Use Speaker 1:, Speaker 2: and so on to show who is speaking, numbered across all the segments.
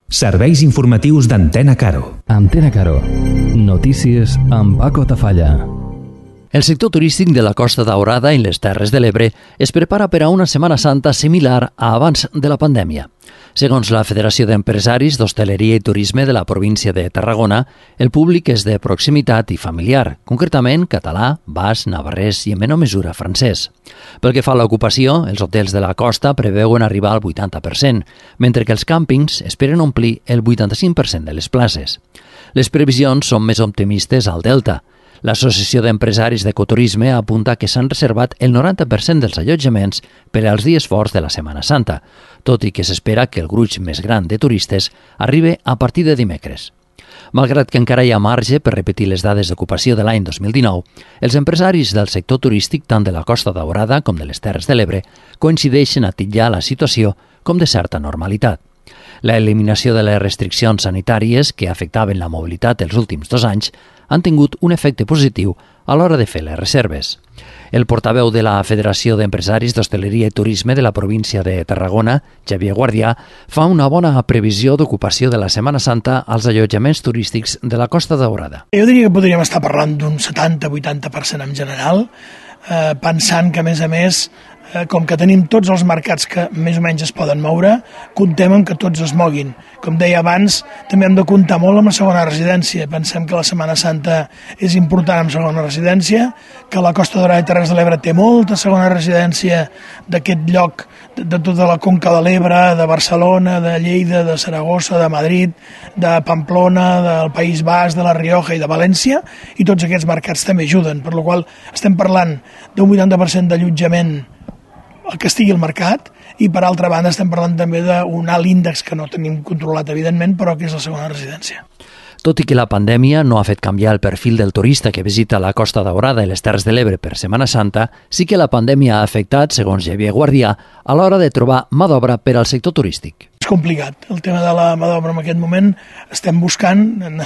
Speaker 1: Serveis informatius d'Antena Caro.
Speaker 2: Antena Caro. Notícies amb Paco Tafalla.
Speaker 3: El sector turístic de la Costa Daurada i les Terres de l'Ebre es prepara per a una Setmana Santa similar a abans de la pandèmia. Segons la Federació d'Empresaris d'Hostaleria i Turisme de la província de Tarragona, el públic és de proximitat i familiar, concretament català, basc, navarrès i en menor mesura francès. Pel que fa a l'ocupació, els hotels de la costa preveuen arribar al 80%, mentre que els càmpings esperen omplir el 85% de les places. Les previsions són més optimistes al Delta. L'Associació d'Empresaris d'Ecoturisme apunta que s'han reservat el 90% dels allotjaments per als dies forts de la Setmana Santa, tot i que s'espera que el gruix més gran de turistes arribi a partir de dimecres. Malgrat que encara hi ha marge per repetir les dades d'ocupació de l'any 2019, els empresaris del sector turístic tant de la Costa Daurada com de les Terres de l'Ebre coincideixen a titllar la situació com de certa normalitat. La eliminació de les restriccions sanitàries que afectaven la mobilitat els últims 2 anys han tingut un efecte positiu a l'hora de fer les reserves. El portaveu de la Federació d'Empresaris d'Hostaleria i Turisme de la província de Tarragona, Xavier Guardià, fa una bona previsió d'ocupació de la Setmana Santa als allotjaments turístics de la Costa Daurada.
Speaker 4: Jo diria que podríem estar parlant d'un 70-80% en general, pensant que, a més, com que tenim tots els mercats que més o menys es poden moure, comptem amb que tots es moguin. Com deia abans, també hem de comptar molt amb la segona residència. Pensem que la Setmana Santa és important amb segona residència, que la Costa Daurada i Terres de l'Ebre té molta segona residència d'aquest lloc, de tota la Conca de l'Ebre, de Barcelona, de Lleida, de Saragossa, de Madrid, de Pamplona, del País Basc, de la Rioja i de València, i tots aquests mercats també ajuden, per la qual estem parlant d'un 80% d'allotjament el que estigui al mercat, i per altra banda estem parlant també d'un alt índex que no tenim controlat evidentment, però que és la segona residència.
Speaker 3: Tot i que la pandèmia no ha fet canviar el perfil del turista que visita la Costa Daurada i les Terres de l'Ebre per Setmana Santa, sí que la pandèmia ha afectat, segons Xavier Guardià, a l'hora de trobar mà d'obra per al sector turístic.
Speaker 4: És complicat. El tema de la mà d'obra en aquest moment estem buscant,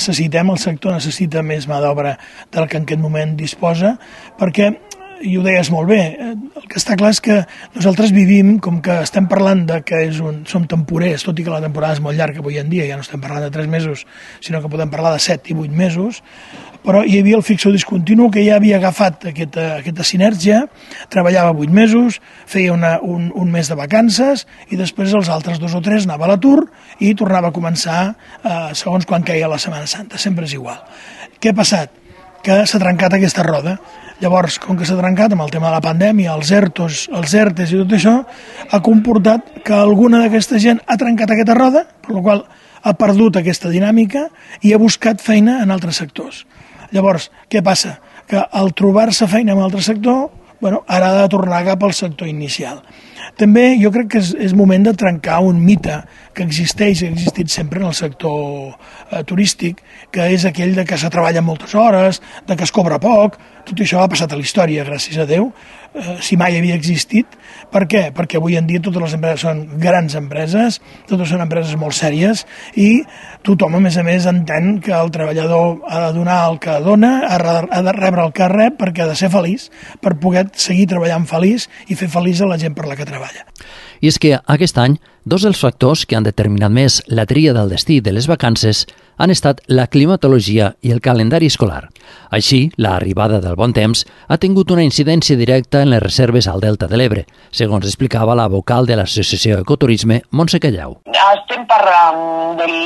Speaker 4: el sector necessita més mà d'obra del que en aquest moment disposa, perquè i ho deies molt bé, el que està clar és que nosaltres vivim, com que estem parlant de que som temporers, tot i que la temporada és molt llarga avui en dia, ja no estem parlant de 3 mesos, sinó que podem parlar de 7 i 8 mesos, però hi havia el fixo discontinu que ja havia agafat aquesta sinergia, treballava 8 mesos, feia un mes de vacances i després els altres 2 o 3 anava a l'atur i tornava a començar segons quan queia la Setmana Santa, sempre és igual. Què ha passat? Que s'ha trencat aquesta roda. Llavors, com que s'ha trencat amb el tema de la pandèmia, els ERTEs i tot això, ha comportat que alguna d'aquesta gent ha trencat aquesta roda, per la qual ha perdut aquesta dinàmica i ha buscat feina en altres sectors. Llavors, què passa? Que al trobar-se feina en altre sector, ara ha de tornar cap al sector inicial. També jo crec que és moment de trencar un mite que existeix i ha existit sempre en el sector turístic, que és aquell de que se treballa moltes hores, de que es cobra poc. Tot això ha passat a la història, gràcies a Déu, si mai havia existit. Per què? Perquè avui en dia totes les empreses són grans empreses, totes són empreses molt sèries i tothom, a més, entén que el treballador ha de donar el que dona, ha de rebre el que rep perquè ha de ser feliç, per poder seguir treballant feliç i fer feliç a la gent per la que treballa.
Speaker 3: I és que aquest any, 2 dels factors que han determinat més la tria del destí de les vacances han estat la climatologia i el calendari escolar. Així, l'arribada del bon temps ha tingut una incidència directa en les reserves al Delta de l'Ebre, segons explicava la vocal de l'Associació Ecoturisme, Montse Callau.
Speaker 5: Estem parlant del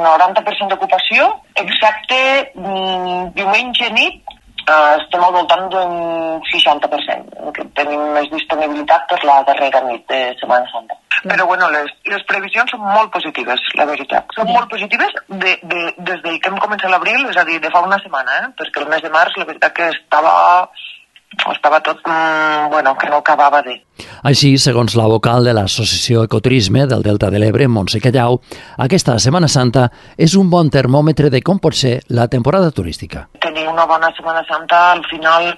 Speaker 5: 90% d'ocupació, excepte diumenge nit, estem al voltant d'un 60%, que tenim més disponibilitat per la darrera nit de Setmana Santa. Però les previsions són molt positives, la veritat. Són molt positives des del que hem començat l'abril, és a dir, de fa una setmana, perquè el mes de març la veritat que estava tot, que no acabava de...
Speaker 3: Així, segons la vocal de l'Associació Ecoturisme del Delta de l'Ebre, Montse Callau, aquesta Setmana Santa és un bon termòmetre de com pot ser la temporada turística.
Speaker 5: Tenir una bona Setmana Santa, al final,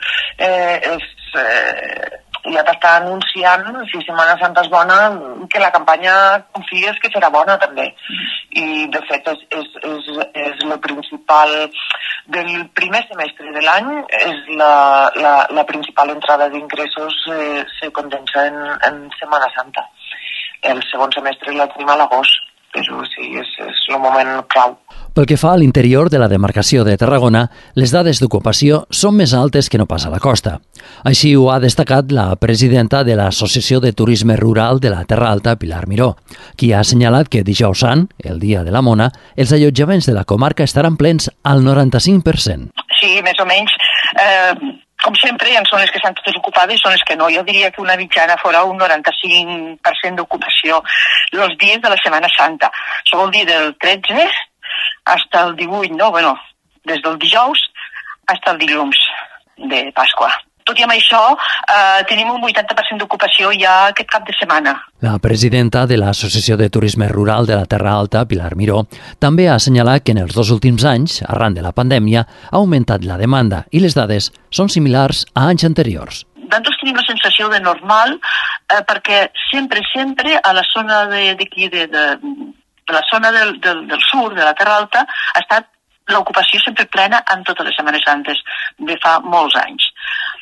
Speaker 5: ja t'està anunciant, si Setmana Santa és bona, que la campanya confies que serà bona també. I, de fet, és el principal del primer semestre de l'any, és la principal entrada d'ingressos se condensa en Setmana Santa. El segon semestre la tenim a l'agost, però sí, és el moment clau.
Speaker 3: Pel que fa a l'interior de la demarcació de Tarragona, les dades d'ocupació són més altes que no pas a la costa. Així ho ha destacat la presidenta de l'Associació de Turisme Rural de la Terra Alta, Pilar Miró, qui ha assenyalat que dijous sant, el dia de la Mona, els allotjaments de la comarca estaran plens al 95%.
Speaker 5: Sí, més o menys. Com sempre, hi ha zones que estan totes ocupades i zones que no. Jo diria que una mitjana fora un 95% d'ocupació els dies de la Setmana Santa. Això vol dir del 13 hasta el 18, no? Bueno, des del dijous hasta el dilluns de Pasqua. Tot i amb això, tenim un 80% d'ocupació ja aquest cap de setmana.
Speaker 3: La presidenta de l'Associació de Turisme Rural de la Terra Alta, Pilar Miró, també ha assenyalat que en els 2 últims anys, arran de la pandèmia, ha augmentat la demanda i les dades són similars a anys anteriors.
Speaker 5: Nosaltres tenim la sensació de normal perquè sempre a la zona d'aquí, de la zona del sud, de la Terra Alta, ha estat l'ocupació sempre plena en totes les Setmanes Santes de fa molts anys.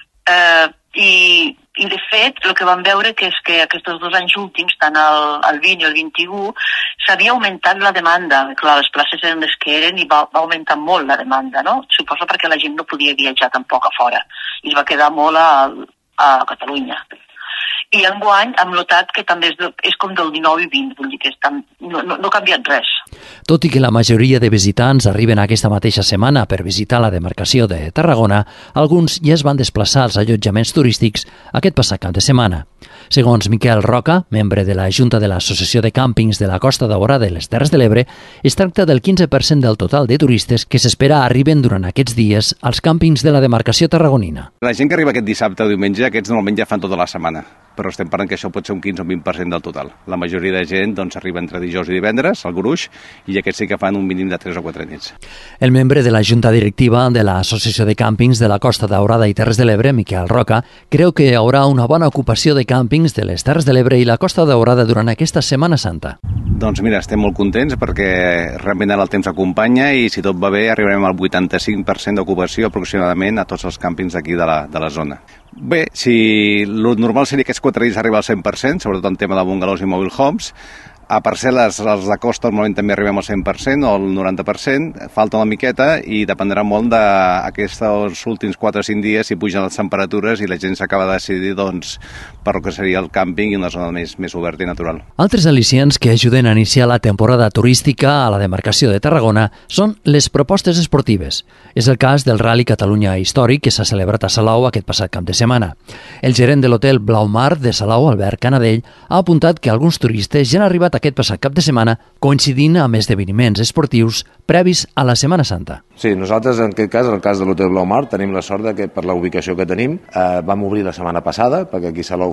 Speaker 5: I de fet, el que vam veure que és que aquests 2 anys últims, tant el 20 i el 21, s'havia augmentat la demanda. Clar, les places eren les que eren i va augmentar molt la demanda, no? Suposo perquè la gent no podia viatjar tampoc a fora i es va quedar molt a Catalunya. I enguany hem notat que també és com del 19 i 20, vull dir que no ha canviat res.
Speaker 3: Tot i que la majoria de visitants arriben aquesta mateixa setmana per visitar la demarcació de Tarragona, alguns ja es van desplaçar als allotjaments turístics aquest passat cap de setmana. Segons Miquel Roca, membre de la Junta de l'Associació de Càmpings de la Costa Daurada i les Terres de l'Ebre, es tracta del 15% del total de turistes que s'espera arriben durant aquests dies als càmpings de la demarcació tarragonina.
Speaker 6: La gent que arriba aquest dissabte o diumenge, aquests normalment ja fan tota la setmana, però estem parlant que això pot ser un 15 o 20% del total. La majoria de gent arriba entre dijous i divendres, al gruix, i aquests sí que fan un mínim de 3 o 4 nits.
Speaker 3: El membre de la Junta Directiva de l'Associació de Càmpings de la Costa Daurada i Terres de l'Ebre, Miquel Roca, creu que hi haurà una bona ocupació de càmpings de les Terres de l'Ebre i la Costa Daurada durant aquesta Setmana Santa.
Speaker 6: Doncs mira, estem molt contents perquè realment el temps acompanya i si tot va bé arribarem al 85% d'ocupació aproximadament a tots els càmpings d'aquí de la zona. Bé, si el normal seria que aquests 4 dies arribar al 100%, sobretot en tema de bungalows i mobile homes, a parcel·les, els de costa normalment també arribem al 100% o al 90%, falta una miqueta i dependrà molt d'aquests últims 4 o 5 dies si pugen les temperatures i la gent s'acaba de decidir per el que seria el càmping i una zona més oberta i natural.
Speaker 3: Altres al·licients que ajuden a iniciar la temporada turística a la demarcació de Tarragona són les propostes esportives. És el cas del Rally Catalunya Històric que s'ha celebrat a Salou aquest passat cap de setmana. El gerent de l'hotel Blaumar de Salou, Albert Canadell, ha apuntat que alguns turistes ja han arribat aquest passat cap de setmana coincidint amb esdeveniments esportius previs a la Setmana Santa.
Speaker 7: Sí, nosaltres en aquest cas, en el cas de l'Hotel Blaumar, tenim la sort que per la ubicació que tenim vam obrir la setmana passada, perquè aquí a Salou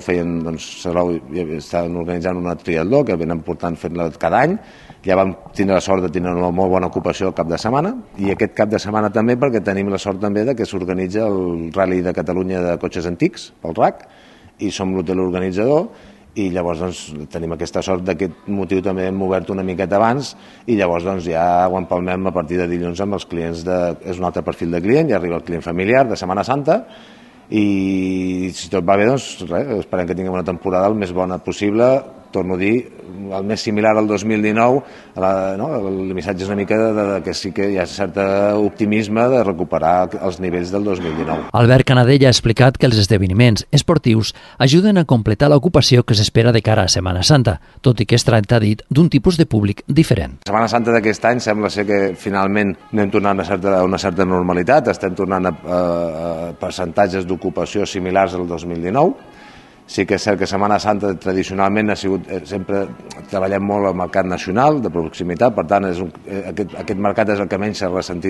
Speaker 7: estaven organitzant una triatló que venen portant fent-la cada any. Ja vam tindre la sort de tenir una molt bona ocupació al cap de setmana i aquest cap de setmana també perquè tenim la sort també de que s'organitza el Rally de Catalunya de cotxes antics, pel RAC, i som l'hotel organitzador i llavors tenim aquesta sort d'aquest motiu també hem obert una miqueta abans i llavors ja ho empalmem a partir de dilluns amb els clients, és un altre perfil de client, ja arriba el client familiar de Setmana Santa i si tot va bé, esperem que tinguem una temporada el més bona possible, torno a dir, el més similar al 2019, el missatge és una mica que sí que hi ha cert optimisme de recuperar els nivells del 2019.
Speaker 3: Albert Canadell ha explicat que els esdeveniments esportius ajuden a completar l'ocupació que s'espera de cara a Setmana Santa, tot i que es tracta, dit, d'un tipus de públic diferent.
Speaker 7: La Setmana Santa d'aquest any sembla ser que finalment anem tornant a una certa normalitat, estem tornant a percentatges d'ocupació similars al 2019. Sí que és cert que Setmana Santa tradicionalment ha sigut, sempre treballem molt al mercat nacional, de proximitat, per tant aquest mercat és el que menys s'ha ressentit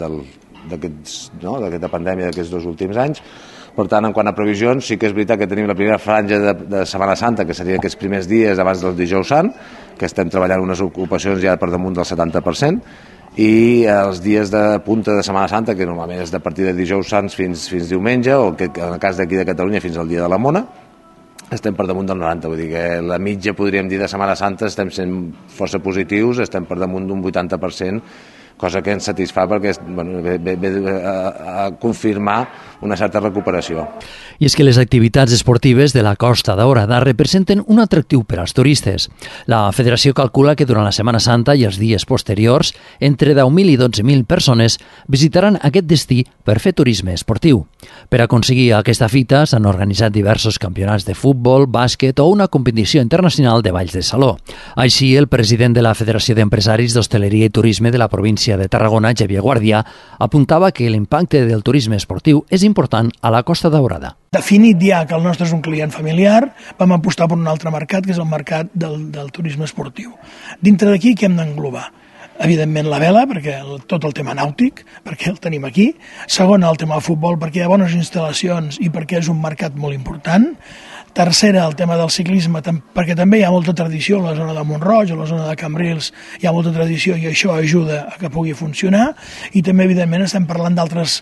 Speaker 7: d'aquesta pandèmia d'aquests 2 últims anys. Per tant, en quant a previsions, sí que és veritat que tenim la primera franja de Setmana Santa, que serien aquests primers dies abans del dijous sant, que estem treballant unes ocupacions ja per damunt del 70%, i els dies de punta de Setmana Santa, que normalment és de partir de dijous sants fins diumenge, o que en el cas d'aquí de Catalunya fins al dia de la Mona, estem per damunt del 90, vull dir que la mitja, podríem dir, de Setmana Santa estem sent força positius, estem per damunt d'un 80% cosa que ens satisfà perquè ve a confirmar una certa recuperació.
Speaker 3: I és que les activitats esportives de la Costa Daurada representen un atractiu per als turistes. La Federació calcula que durant la Setmana Santa i els dies posteriors, entre 10.000 i 12.000 persones visitaran aquest destí per fer turisme esportiu. Per aconseguir aquesta fita s'han organitzat diversos campionats de futbol, bàsquet o una competició internacional de balls de saló. Així, el president de la Federació d'Empresaris d'Hostaleria i Turisme de la província de Tarragona, Xavier Guardià, apuntava que l'impacte del turisme esportiu és important a la Costa Daurada.
Speaker 4: Definit ja que el nostre és un client familiar, vam apostar per un altre mercat, que és el mercat del turisme esportiu. Dintre d'aquí, què hem d'englobar? Evidentment la vela, perquè tot el tema nàutic, perquè el tenim aquí. Segon, el tema del futbol, perquè hi ha bones instal·lacions i perquè és un mercat molt important. Tercera, el tema del ciclisme, perquè també hi ha molta tradició a la zona de Mont-roig, a la zona de Cambrils, hi ha molta tradició i això ajuda a que pugui funcionar. I també, evidentment, estem parlant d'altres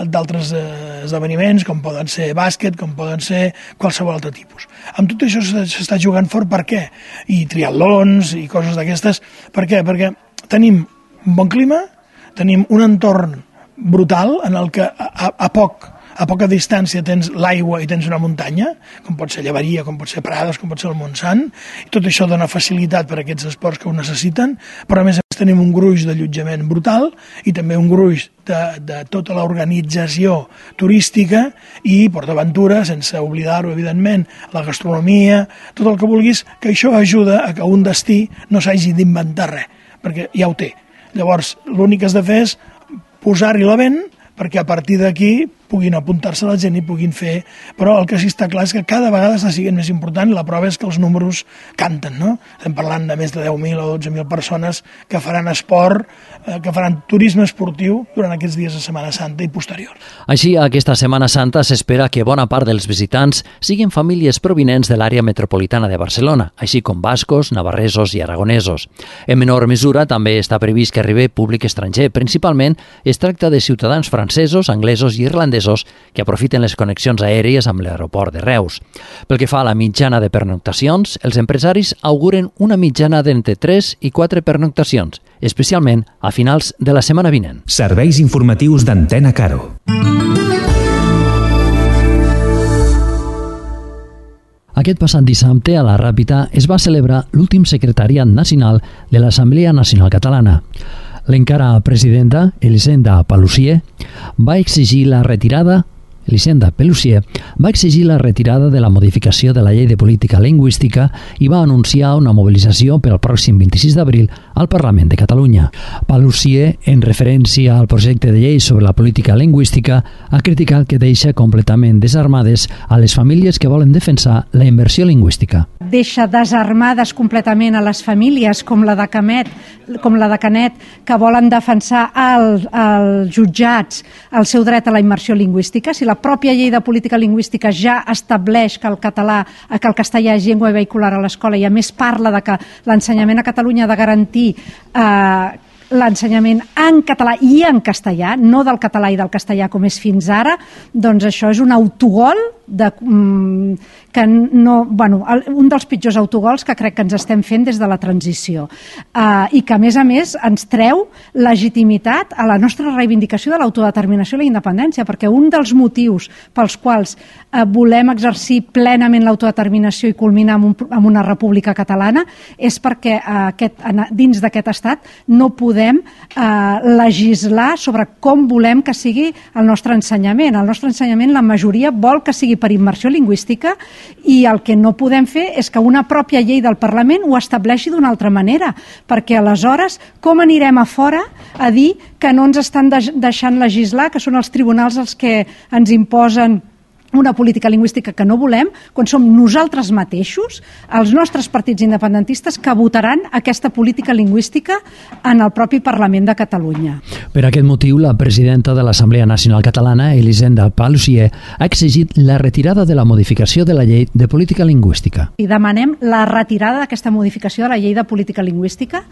Speaker 4: esdeveniments, com poden ser bàsquet, com poden ser qualsevol altre tipus. Amb tot això s'està jugant fort, per què? I triatlons i coses d'aquestes. Per què? Perquè tenim un bon clima, tenim un entorn brutal en el que a poca distància tens l'aigua i tens una muntanya, com pot ser Llevaria, com pot ser Prades, com pot ser el Montsant, i tot això dona facilitat per a aquests esports que ho necessiten, però a més tenim un gruix d'allotjament brutal i també un gruix de tota l'organització turística i PortAventura, sense oblidar-ho, evidentment, la gastronomia, tot el que vulguis, que això ajuda a que un destí no s'hagi d'inventar res, perquè ja ho té. Llavors, l'únic que has de fer és posar-hi la vent perquè a partir d'aquí puguin apuntar-se la gent i puguin fer... Però el que sí està clar és que cada vegada està sent més important i la prova és que els números canten, no? Estem parlant de més de 10.000 o 12.000 persones que faran esport, que faran turisme esportiu durant aquests dies de Setmana Santa i posterior.
Speaker 3: Així, aquesta Setmana Santa s'espera que bona part dels visitants siguin famílies provinents de l'àrea metropolitana de Barcelona, així com bascos, navarresos i aragonesos. En menor mesura, també està previst que arribi públic estranger. Principalment, es tracta de ciutadans francesos, anglesos i irlandesos que aprofiten les connexions aèries amb l'aeroport de Reus. Pel que fa a la mitjana de pernoctacions, els empresaris auguren una mitjana d'entre 3 i 4 pernoctacions, especialment a finals de la setmana vinent.
Speaker 1: Serveis informatius d'Antena Caro.
Speaker 3: Aquest passat dissabte a la Ràpita es va celebrar l'últim secretariat nacional de l'Assemblea Nacional Catalana. L'encara presidenta, Elisenda Paluzie, va exigir la retirada de la modificació de la Llei de Política Lingüística i va anunciar una mobilització per al pròxim 26 d'abril al Parlament de Catalunya. Paluzie, en referència al projecte de llei sobre la política lingüística, ha criticat que deixa completament desarmades a les famílies que volen defensar la immersió lingüística.
Speaker 8: Deixa desarmades completament a les famílies com la de Canet, que volen defensar als jutjats el seu dret a la immersió lingüística. Si la pròpia llei de política lingüística ja estableix que el castellà és llengua vehicular a l'escola i a més parla de que l'ensenyament a Catalunya ha de garantir l'ensenyament en català i en castellà, no del català i del castellà com és fins ara, doncs això és un autogol un dels pitjors autogols que crec que ens estem fent des de la transició i que a més ens treu legitimitat a la nostra reivindicació de l'autodeterminació i la independència, perquè un dels motius pels quals volem exercir plenament l'autodeterminació i culminar amb una república catalana és perquè dins d'aquest estat no podem legislar sobre com volem que sigui el nostre ensenyament. El nostre ensenyament, la majoria vol que sigui per immersió lingüística i el que no podem fer és que una pròpia llei del Parlament ho estableixi d'una altra manera, perquè aleshores com anirem a fora a dir que no ens estan deixant legislar, que són els tribunals els que ens imposen una política lingüística que no volem, quan som nosaltres mateixos, els nostres partits independentistes, que votaran aquesta política lingüística en el propi Parlament de Catalunya.
Speaker 3: Per aquest motiu, la presidenta de l'Assemblea Nacional Catalana, Elisenda Paluzie, ha exigit la retirada de la modificació de la Llei de Política Lingüística.
Speaker 8: I demanem la retirada d'aquesta modificació de la Llei de Política Lingüística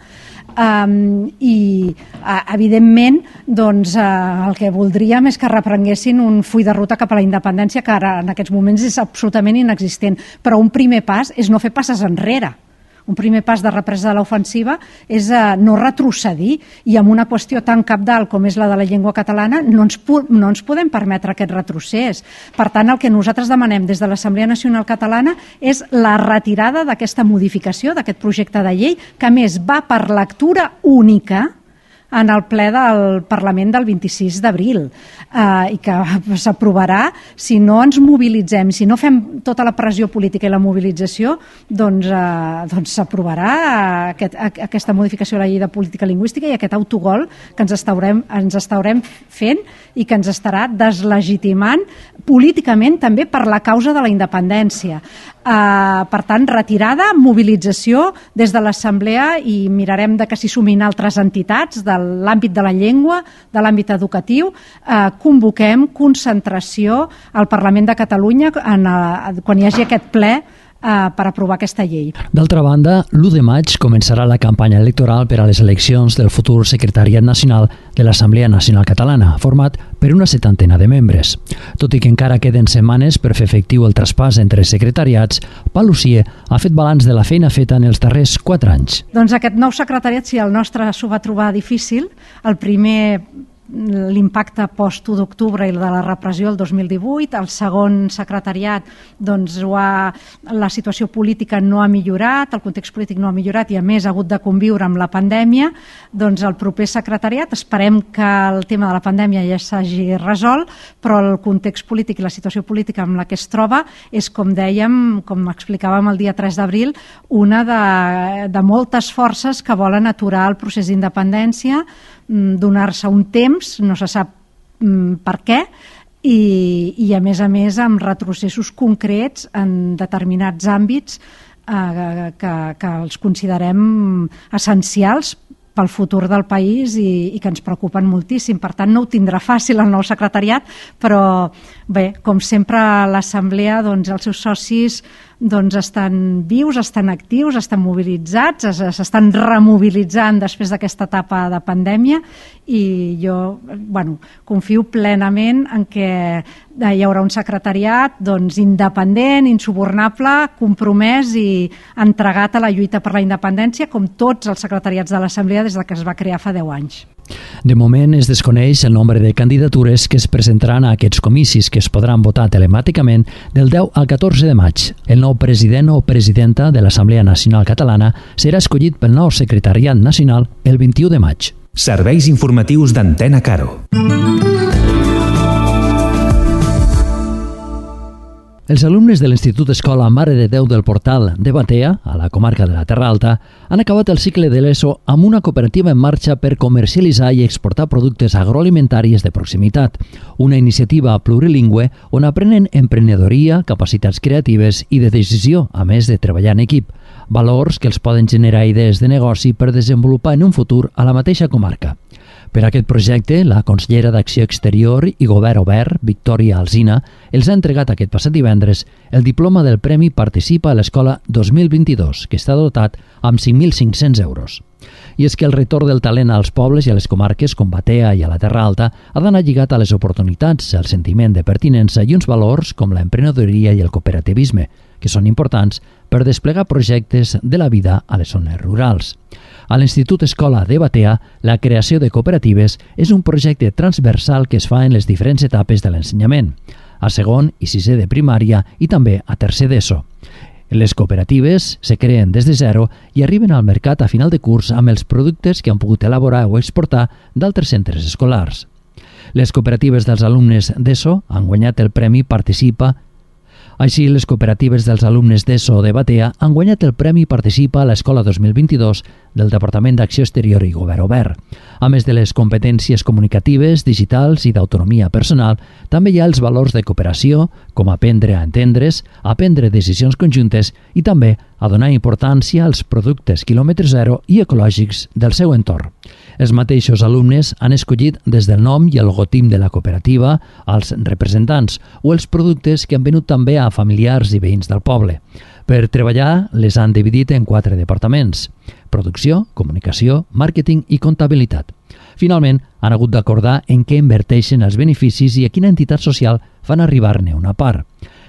Speaker 8: i, evidentment, doncs, el que voldríem és que reprenguessin un full de ruta cap a la independència que ara en aquests moments és absolutament inexistent, però un primer pas és no fer passes enrere. un primer pas de represa de l'ofensiva és no retrocedir, i amb una qüestió tan cabdal com és la de la llengua catalana no ens podem permetre aquest retrocés. Per tant, el que nosaltres demanem des de l'Assemblea Nacional Catalana és la retirada d'aquesta modificació, d'aquest projecte de llei, que a més va per lectura única en el ple del Parlament del 26 d'abril i que s'aprovarà si no ens mobilitzem, si no fem tota la pressió política i la mobilització, doncs s'aprovarà aquesta modificació de la llei de política lingüística i aquest autogol que ens estarem fent i que ens estarà deslegitimant políticament també per la causa de la independència. Per tant, retirada, mobilització des de l'Assemblea, i mirarem de que s'hi sumin altres entitats de l'àmbit de la llengua, de l'àmbit educatiu. Convoquem concentració al Parlament de Catalunya quan hi hagi aquest ple per aprovar aquesta llei.
Speaker 3: D'altra banda, l'1 de maig començarà la campanya electoral per a les eleccions del futur Secretariat Nacional de l'Assemblea Nacional Catalana, format per una 70 de membres. Tot i que encara queden setmanes per fer efectiu el traspàs entre secretariats, Pal Usier ha fet balanç de la feina feta en els darrers 4 anys.
Speaker 8: Doncs aquest nou secretariat, si el nostre s'ho va trobar difícil, el primer l'impacte post-1 d'octubre i de la repressió el 2018, el segon secretariat la situació política no ha millorat, el context polític no ha millorat i a més ha hagut de conviure amb la pandèmia. Doncs el proper secretariat, esperem que el tema de la pandèmia ja s'hagi resolt, però el context polític i la situació política amb la que es troba és, com dèiem, com explicàvem el dia 3 d'abril, una de moltes forces que volen aturar el procés d'independència, donar-se un temps, no se sap per què, i a més amb retrocessos concrets en determinats àmbits que els considerem essencials pel futur del país i que ens preocupen moltíssim. Per tant, no ho tindrà fàcil el nou secretariat, però bé, com sempre l'Assemblea, els seus socis estan vius, estan actius, estan mobilitzats, s'estan remobilitzant després d'aquesta etapa de pandèmia, i jo confio plenament en que hi haurà un secretariat independent, insubornable, compromès i entregat a la lluita per la independència, com tots els secretariats de l'Assemblea des que es va crear fa 10 anys.
Speaker 3: De moment es desconeix el nombre de candidatures que es presentaran a aquests comicis, que es podran votar telemàticament del 10 al 14 de maig. El nou president o presidenta de l'Assemblea Nacional Catalana serà escollit pel nou secretariat nacional el 21 de maig.
Speaker 1: Serveis informatius d'Antena Caro.
Speaker 3: Els alumnes de l'Institut Escola Mare de Déu del Portal de Batea, a la comarca de la Terra Alta, han acabat el cicle de l'ESO amb una cooperativa en marxa per comercialitzar i exportar productes agroalimentaris de proximitat, una iniciativa plurilingüe on aprenen emprenedoria, capacitats creatives i de decisió, a més de treballar en equip, valors que els poden generar idees de negoci per desenvolupar en un futur a la mateixa comarca. Per aquest projecte, la consellera d'Acció Exterior i Govern Obert, Victòria Alsina, els ha entregat aquest passat divendres el diploma del Premi Participa a l'Escola 2022, que està dotat amb 5.500 euros. I és que el retorn del talent als pobles i a les comarques com Batea i a la Terra Alta ha d'anar lligat a les oportunitats, el sentiment de pertinença i uns valors com l'emprenedoria i el cooperativisme, que són importants per desplegar projectes de la vida a les zones rurals. A l'Institut Escola de Batea, la creació de cooperatives és un projecte transversal que es fa en les diferents etapes de l'ensenyament, a segon i sisè de primària i també a tercer d'ESO. Les cooperatives se creen des de zero i arriben al mercat a final de curs amb els productes que han pogut elaborar o exportar d'altres centres escolars. Les cooperatives dels alumnes d'ESO han guanyat el Premi Participa. Així, les cooperatives dels alumnes d'ESO de Batea han guanyat el Premi Participa a l'Escola 2022 del Departament d'Acció Exterior i Govern Obert. A més de les competències comunicatives, digitals i d'autonomia personal, també hi ha els valors de cooperació, com aprendre a entendre's, aprendre decisions conjuntes i també a donar importància als productes quilòmetre zero i ecològics del seu entorn. Els mateixos alumnes han escollit des del nom i el logotip de la cooperativa, els representants o els productes que han venut també a familiars i veïns del poble. Per treballar, les han dividit en 4 departaments: producció, comunicació, màrqueting i comptabilitat. Finalment, han hagut d'acordar en què inverteixen els beneficis i a quina entitat social fan arribar-ne una part.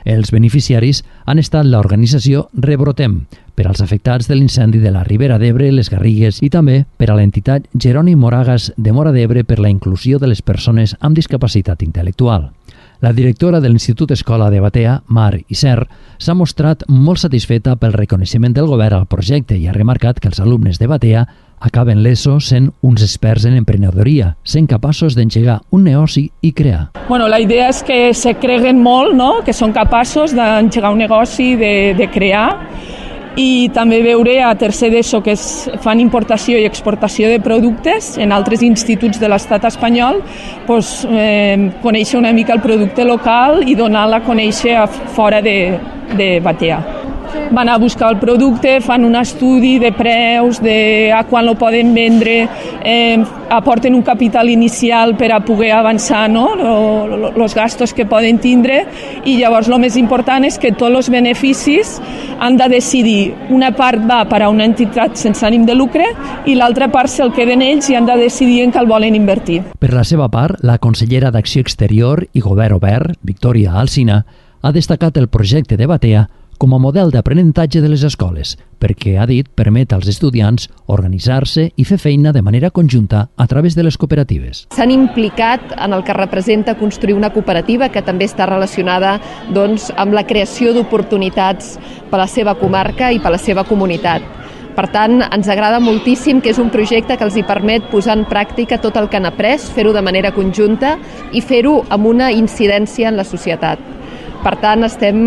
Speaker 3: Els beneficiaris han estat l'organització Rebrotem, per als afectats de l'incendi de la Ribera d'Ebre, les Garrigues, i també per a l'entitat Jeroni Moragas de Móra d'Ebre per la inclusió de les persones amb discapacitat intel·lectual. La directora de l'Institut Escola de Batea, Mar Isser, s'ha mostrat molt satisfeta pel reconeixement del govern al projecte i ha remarcat que els alumnes de Batea acaben l'ESO sent uns experts en emprenedoria, sent capaços d'engegar un negoci i crear.
Speaker 9: Bueno, la idea és que se creguen molt, no? Que són capaços d'engegar un negoci, de crear, i també veure a tercer d'ESO que fan importació i exportació de productes en altres instituts de l'estat espanyol, conèixer una mica el producte local i donar-la a conèixer fora de Batea. Van a buscar el producte, fan un estudi de preus, de a quan lo poden vendre, aporten un capital inicial per a poder avançar, no? Els gastos que poden tindre, i llavors el més important és que tots els beneficis han de decidir. Una part va per a una entitat sense ànim de lucre i l'altra part se'l queden ells i han de decidir en què el volen invertir.
Speaker 3: Per la seva part, la consellera d'Acció Exterior i Govern Obert, Victòria Alsina, ha destacat el projecte de Batea com a model d'aprenentatge de les escoles, perquè, ha dit, permet als estudiants organitzar-se i fer feina de manera conjunta a través de les cooperatives.
Speaker 10: S'han implicat en el que representa construir una cooperativa que també està relacionada amb la creació d'oportunitats per a la seva comarca i per a la seva comunitat. Per tant, ens agrada moltíssim que és un projecte que els hi permet posar en pràctica tot el que han après, fer-ho de manera conjunta i fer-ho amb una incidència en la societat. Per tant, estem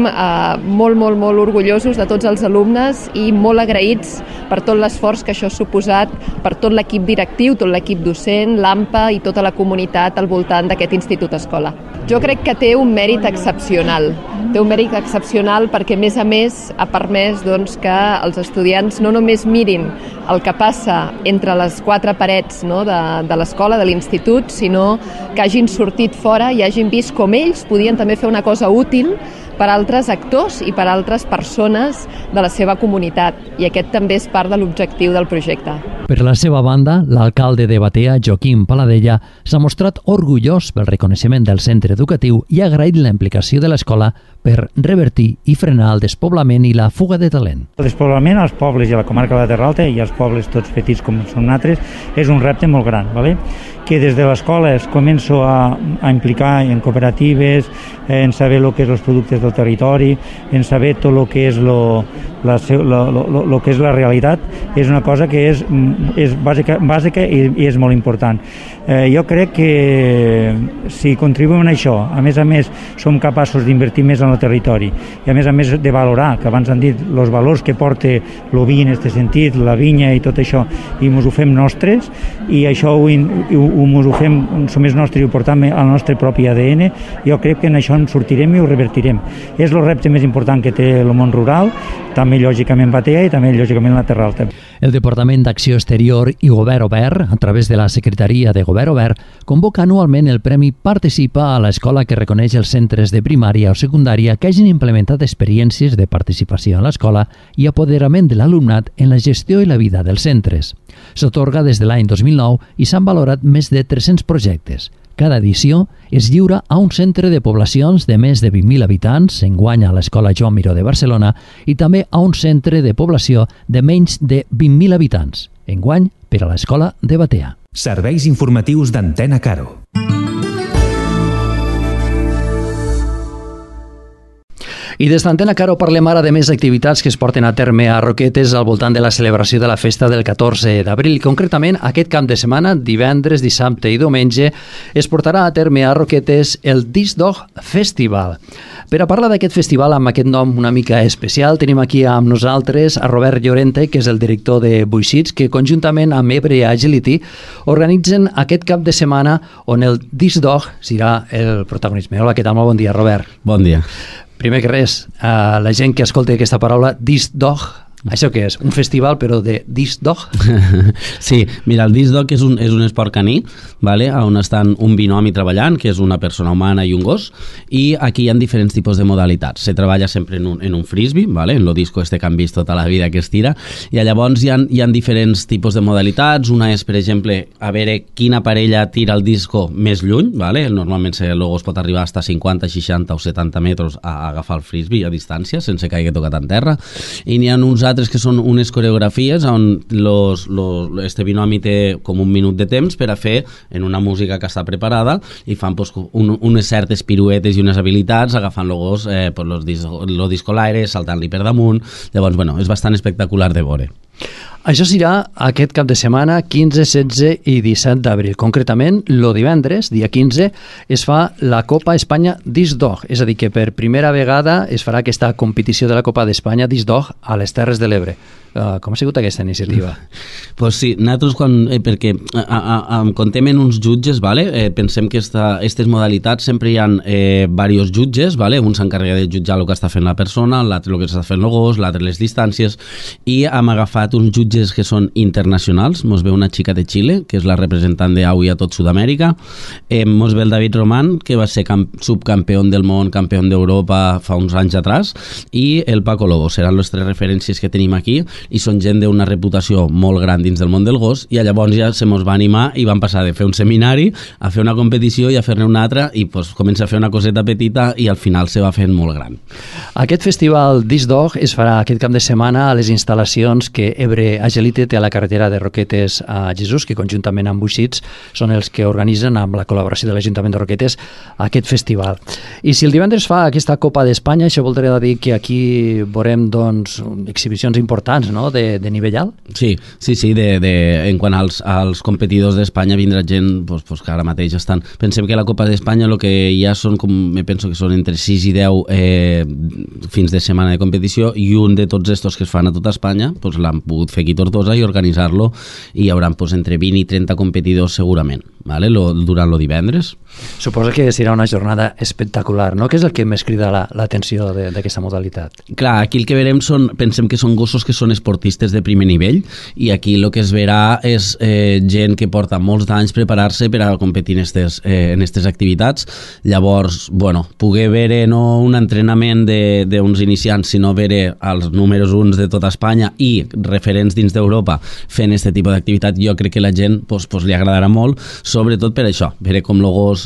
Speaker 10: molt orgullosos de tots els alumnes i molt agraïts per tot l'esforç que això ha suposat per tot l'equip directiu, tot l'equip docent, l'AMPA i tota la comunitat al voltant d'aquest Institut Escola. Jo crec que té un mèrit excepcional. Té un mèrit excepcional perquè, a més, ha permès que els estudiants no només mirin el que passa entre les quatre parets, no, de l'escola, de l'institut, sinó que hagin sortit fora i hagin vist com ells podien també fer una cosa útil per altres actors i per altres persones de la seva comunitat, i aquest també és part de l'objectiu del projecte.
Speaker 3: Per la seva banda, l'alcalde de Batea, Joaquim Paladella, s'ha mostrat orgullós pel reconeixement del centre educatiu i ha agraït la implicació de l'escola per revertir i frenar el despoblament i la fuga de talent.
Speaker 11: El despoblament als pobles i a la comarca de la Terra Alta i als pobles tots petits com són nosaltres és un repte molt gran, que des de l'escola es començo a implicar en cooperatives, en saber el que és els productes del territori, en saber tot el que és la realitat, és una cosa que és bàsica i és molt important. Jo crec que si contribuïm a això, a més som capaços d'invertir més en el territori i a més de valorar, que abans han dit, els valors que porta el vi en aquest sentit, la vinya i tot això, i ens ho fem nostres, i això ho fem, som més nostres i ho portem al nostre propi ADN, jo crec que en això en sortirem i ho revertirem. És el repte més important que té el món rural, també lògicament Batea i també lògicament la Terra Alta.
Speaker 3: El Departament d'Acció Exterior i Govern Obert, a través de la Secretaria de Govern Obert, convoca anualment el Premi Participa a l'escola, que reconeix els centres de primària o secundària que hagin implementat experiències de participació en l'escola i apoderament de l'alumnat en la gestió i la vida dels centres. S'atorga des de l'any 2009 i s'han valorat més de 300 projectes. Cada edició es lliura a un centre de poblacions de més de 20.000 habitants, enguany a l'Escola Joan Miró de Barcelona, i també a un centre de població de menys de 20.000 habitants, enguany per a l'Escola de Batea.
Speaker 1: Serveis informatius d'Antena Caro.
Speaker 3: I des d'Antena Caro parlem ara de més activitats que es porten a terme a Roquetes al voltant de la celebració de la festa del 14 d'abril. Concretament, aquest cap de setmana, divendres, dissabte i diumenge, es portarà a terme a Roquetes el Disc Dog Festival. Per a parlar d'aquest festival amb aquest nom una mica especial, tenim aquí amb nosaltres a Robert Llorente, que és el director de Buixits, que conjuntament amb Ebre Agility organitzen aquest cap de setmana on el Disc Dog serà el protagonisme. Hola, què tal? Molt bon dia, Robert.
Speaker 12: Bon dia.
Speaker 3: Primer que res, la gent que escolta aquesta paraula, Disc Dog, Això què és? Un festival però de disc dog?
Speaker 12: Sí, mira, el disc dog és un esport caní, vale? On estan un binomi treballant, que és una persona humana i un gos, i aquí hi ha diferents tipus de modalitats. Se treballa sempre en un frisbee, vale? En lo disco este que han vist tota la vida que es tira, i llavors hi ha diferents tipus de modalitats. Una és, per exemple, a veure quina parella tira el disco més lluny, vale? Normalment el gos pot arribar fins a 50, 60 o 70 metres a agafar el frisbee a distància, sense que hagi tocat en terra. I n'hi ha uns altres que són unes coreografies on este binomi té com un minut de temps per a fer en una música que està preparada i fan unes certes piruetes i unes habilitats agafant el gos lo disco a l'aire, saltant-li per damunt. Llavors, bueno, és bastant espectacular de veure.
Speaker 3: Això serà aquest cap de setmana 15, 16 i 17 d'abril. Concretament, lo divendres, dia 15, es fa la Copa Espanya Disc Dog, és a dir, que per primera vegada es farà aquesta competició de la Copa d'Espanya Disc Dog a les Terres de l'Ebre. Com ha sigut aquesta iniciativa?
Speaker 12: Pues sí, nosaltres perquè contem en uns jutges, vale? Pensem que aquestes modalitats sempre hi ha diversos jutges, vale? Un s'encarrega de jutjar el que està fent la persona, l'altre el que està fent el gos, l'altre les distàncies, i hem agafat uns jutges que són internacionals. Mos ve una xica de Xile, que és la representant d'AUI a tot Sud-amèrica, mos ve el David Román, que va ser subcampió del món, campió d'Europa fa uns anys atrás, i el Paco Lobo. Seran les tres referències que tenim aquí, i són gent d'una reputació molt gran dins del món del gos, i llavors ja se mos va animar i van passar de fer un seminari a fer una competició i a fer-ne una altra, i pues, comença a fer una coseta petita i al final se va fent molt gran.
Speaker 3: Aquest festival Disc Dog es farà aquest cap de setmana a les instal·lacions que Ebre Agilite té a la carretera de Roquetes a Jesús, que conjuntament amb Buixits són els que organitzen amb la col·laboració de l'Ajuntament de Roquetes aquest festival. I si el divendres fa aquesta Copa d'Espanya, això voldria dir que aquí veurem doncs, exhibicions importants, no? De nivell alt?
Speaker 12: Sí, en quant als competidors d'Espanya vindrà gent pues, que ara mateix estan... Pensem que a la Copa d'Espanya el que hi ha són, penso que són entre 6 i 10 fins de setmana de competició, i un de tots estos que es fan a tota Espanya pues, l'han pogut fer aquí a Tortosa i organitzar-lo, i hi haurà pues, entre 20 i 30 competidors segurament, vale? Durant el divendres.
Speaker 3: Suposo que serà una jornada espectacular, no? Què és el que més crida l'atenció d'aquesta modalitat?
Speaker 12: Clar, aquí el que verem pensem que són gossos que són esportistes de primer nivell, i aquí el que es verà és gent que porta molts d'anys preparar-se per a competir en aquestes activitats. Llavors, bueno, poder veure no un entrenament d'uns iniciants, sinó veure els números 1 de tota Espanya i referents dins d'Europa fent aquest tipus d'activitat, jo crec que la gent pues, li agradarà molt, sobretot per això, veure com el gos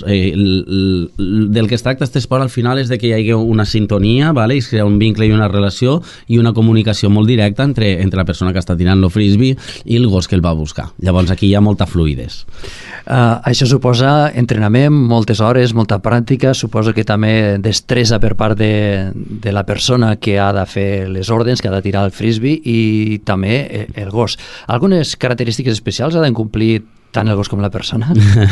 Speaker 12: del que es tracta aquest esport al final és de que hi hagi una sintonia, vale? I es crea un vincle i una relació i una comunicació molt directa entre la persona que està tirant el frisbee i el gos que el va buscar. Llavors aquí hi ha molta fluidesa.
Speaker 3: Això suposa entrenament, moltes hores, molta pràctica, suposo que també destresa per part de la persona que ha de fer les ordres, que ha de tirar el frisbee, i també el gos. Algunes característiques especials ha d'incomplir tant el gos com la persona?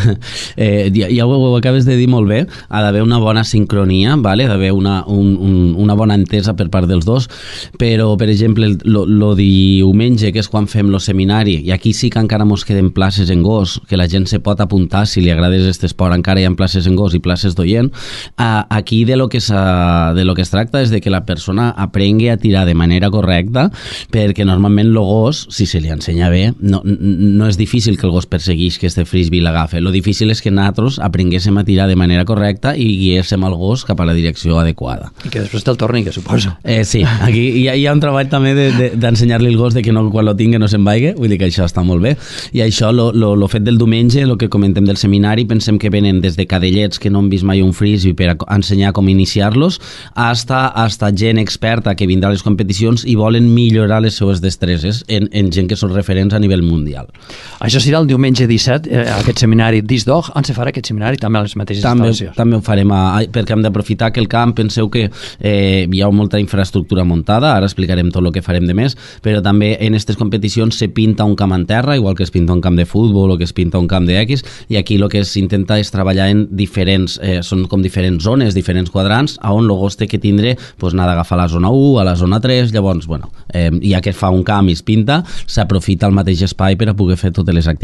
Speaker 12: Ja ho acabes de dir molt bé. Ha d'haver una bona sincronia, vale? Ha d'haver una bona entesa per part dels dos, però, per exemple, el diumenge, que és quan fem el seminari, i aquí sí que encara mos queden places en gos, que la gent se pot apuntar, si li agrada aquest esport, encara hi ha places en gos i places d'oient. Aquí de lo que es tracta és de que la persona aprengui a tirar de manera correcta, perquè normalment el gos, si se li ensenya bé, no és difícil que el gos percegui que este frisbee l'agafa. Lo difícil és que nosaltres aprenguéssim a tirar de manera correcta i guiéssim el gos cap a la direcció adequada.
Speaker 3: I que després te'l torni, que suposo.
Speaker 12: Sí, aquí hi ha un treball també d'ensenyar-li el gos de que quan lo tingui no se'n vagi, vull dir que això està molt bé. I això, lo fet del diumenge, el que comentem del seminari, pensem que venen des de cadellets que no han vist mai un frisbee per a ensenyar com iniciar-los, hasta gent experta que vindrà a les competicions i volen millorar les seues destreses en gent que són referents a nivell mundial.
Speaker 3: Això serà el diumenge 17, aquest seminari Disc Dog. On se farà aquest seminari? També a les mateixes instal·lacions?
Speaker 12: També ho farem, perquè hem d'aprofitar que el camp, penseu que hi ha molta infraestructura muntada, ara explicarem tot el que farem de més, però també en aquestes competicions se pinta un camp en terra, igual que es pinta un camp de futbol o que es pinta un camp d'X, i aquí el que s'intenta és treballar en diferents, són com diferents zones, diferents quadrants, on el gos té que tindre, anar d'agafar la zona 1 a la zona 3, llavors, ja que fa un camp i es pinta, s'aprofita el mateix espai per a poder fer totes les activitats.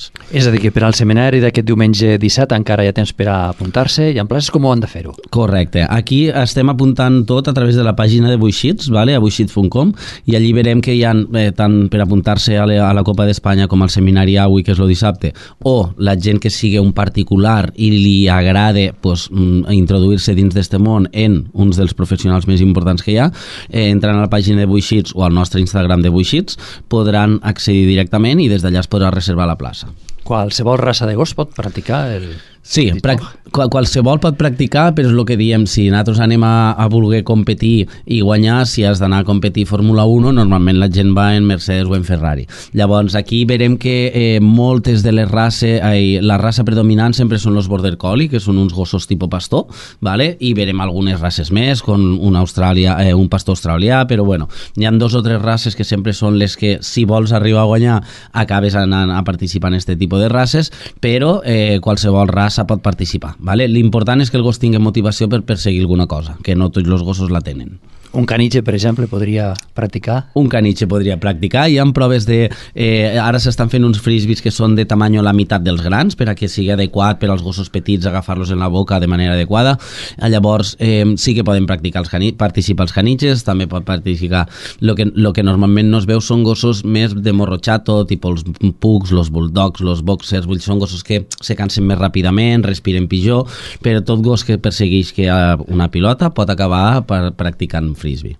Speaker 12: anys.
Speaker 3: És a dir, que per al seminari d'aquest diumenge 17 encara hi ha temps per a apuntar-se, i en places com ho han de fer-ho?
Speaker 12: Correcte. Aquí estem apuntant tot a través de la pàgina de Buixits, vale? A buixits.com, i allí verem que hi ha tant per apuntar-se a la Copa d'Espanya com al seminari AUI, que és el dissabte, o la gent que sigui un particular i li agrade introduir-se dins d'este món en uns dels professionals més importants que hi ha, entrant a la pàgina de Buixits o al nostre Instagram de Buixits, podran accedir directament i des d'allà es podrà reservar la plaça.
Speaker 3: Qualsevol raça de gos pot practicar el...
Speaker 12: Sí, qualsevol pot practicar, però és el que diem, si nosaltres anem a voler competir i guanyar, si has d'anar a competir Fórmula 1, normalment la gent va en Mercedes o en Ferrari. Llavors, aquí verem que moltes de les races, la raça predominant sempre són els Border Collie, que són uns gossos tipus pastor, ¿vale? I verem algunes races més, com un pastor australià, però bueno, hi ha 2 o 3 races que sempre són les que, si vols arribar a guanyar, acabes anant a participar en aquest tipus de races, però qualsevol raça pot participar, ¿vale? L'important és que el gos tingui motivació per perseguir alguna cosa, que no tots els gossos la tenen.
Speaker 3: Un caniche, per exemple, podria practicar?
Speaker 12: Un caniche podria practicar. Hi ha proves de... ara s'estan fent uns frisbees que són de tamany la meitat dels grans, per a que sigui adequat per als gossos petits agafar-los en la boca de manera adequada. Llavors, sí que poden participar els caniches, també pot participar... Lo que normalment no es veu són gossos més de morro chato, tipus els pugs, els bulldogs, els boxers, són gossos que se cansen més ràpidament, respiren pitjor, però tot gos que persegueix que una pilota pot acabar practicant frisbee.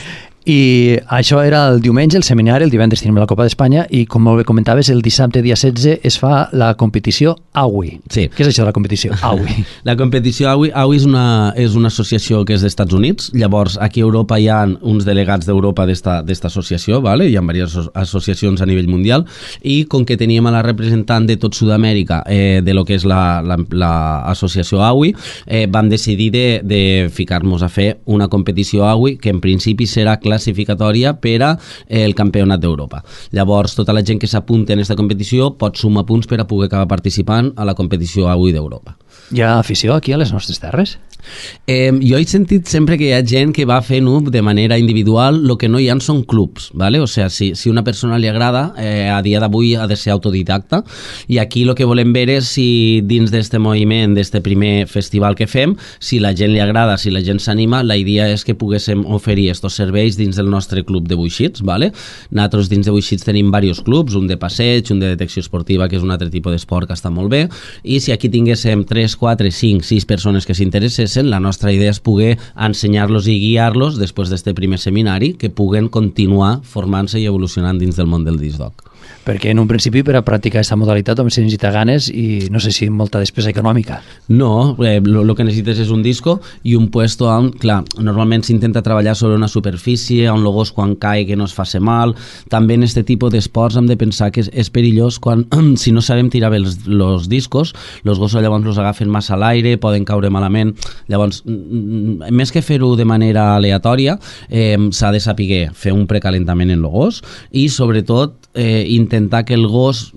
Speaker 3: I això era el diumenge, el seminari, el divendres tenim la Copa d'Espanya i, com molt bé comentaves, el dissabte dia 16 es fa la competició AUI.
Speaker 12: Sí.
Speaker 3: Què és això de la competició AUI?
Speaker 12: La competició AUI és una associació que és dels Estats Units. Llavors, aquí a Europa hi ha uns delegats d'Europa d'esta associació, ¿vale? Hi ha diverses associacions a nivell mundial, i com que teníem a la representant de tot Sud-amèrica de lo que és l'associació AUI, vam decidir de ficar-nos a fer una competició AUI que en principi serà classificatòria per al campionat d'Europa. Llavors, tota la gent que s'apunta en aquesta competició pot sumar punts per a poder acabar participant a la competició AUI d'Europa.
Speaker 3: Hi ha afició aquí a les nostres terres?
Speaker 12: Jo he sentit sempre que hi ha gent que va fent-ho de manera individual. El que no hi ha són clubs, ¿vale? O sigui, si una persona li agrada, a dia d'avui ha de ser autodidacta, i aquí el que volem veure és si dins d'este moviment, d'este primer festival que fem, si la gent li agrada, si la gent s'anima, la idea és que poguéssim oferir estos serveis dins del nostre club de Buixits, ¿vale? Nosaltres dins de Buixits tenim diversos clubs, un de passeig, un de detecció esportiva, que és un altre tipus d'esport que està molt bé, i si aquí tinguéssim 3, 4, 5, 6 persones que s'interessessin, la nostra idea és poder ensenyar-los i guiar-los després d'este primer seminari, que puguen continuar formant-se i evolucionant dins del món del disc dog.
Speaker 3: Perquè en un principi per a practicar aquesta modalitat només se necessita ganes i no sé si molta despesa econòmica.
Speaker 12: No, el que necessites és un disco i un puesto on, clar, normalment s'intenta treballar sobre una superfície on el gos quan cae que no es faci mal. També en aquest tipus d'esports hem de pensar que és perillós quan, si no sabem tirar bé els discos, els gossos llavors els agafen massa a l'aire, poden caure malament. Llavors, més que fer-ho de manera aleatòria, s'ha de saber fer un precalentament en el gos i, sobretot, intentar que el gos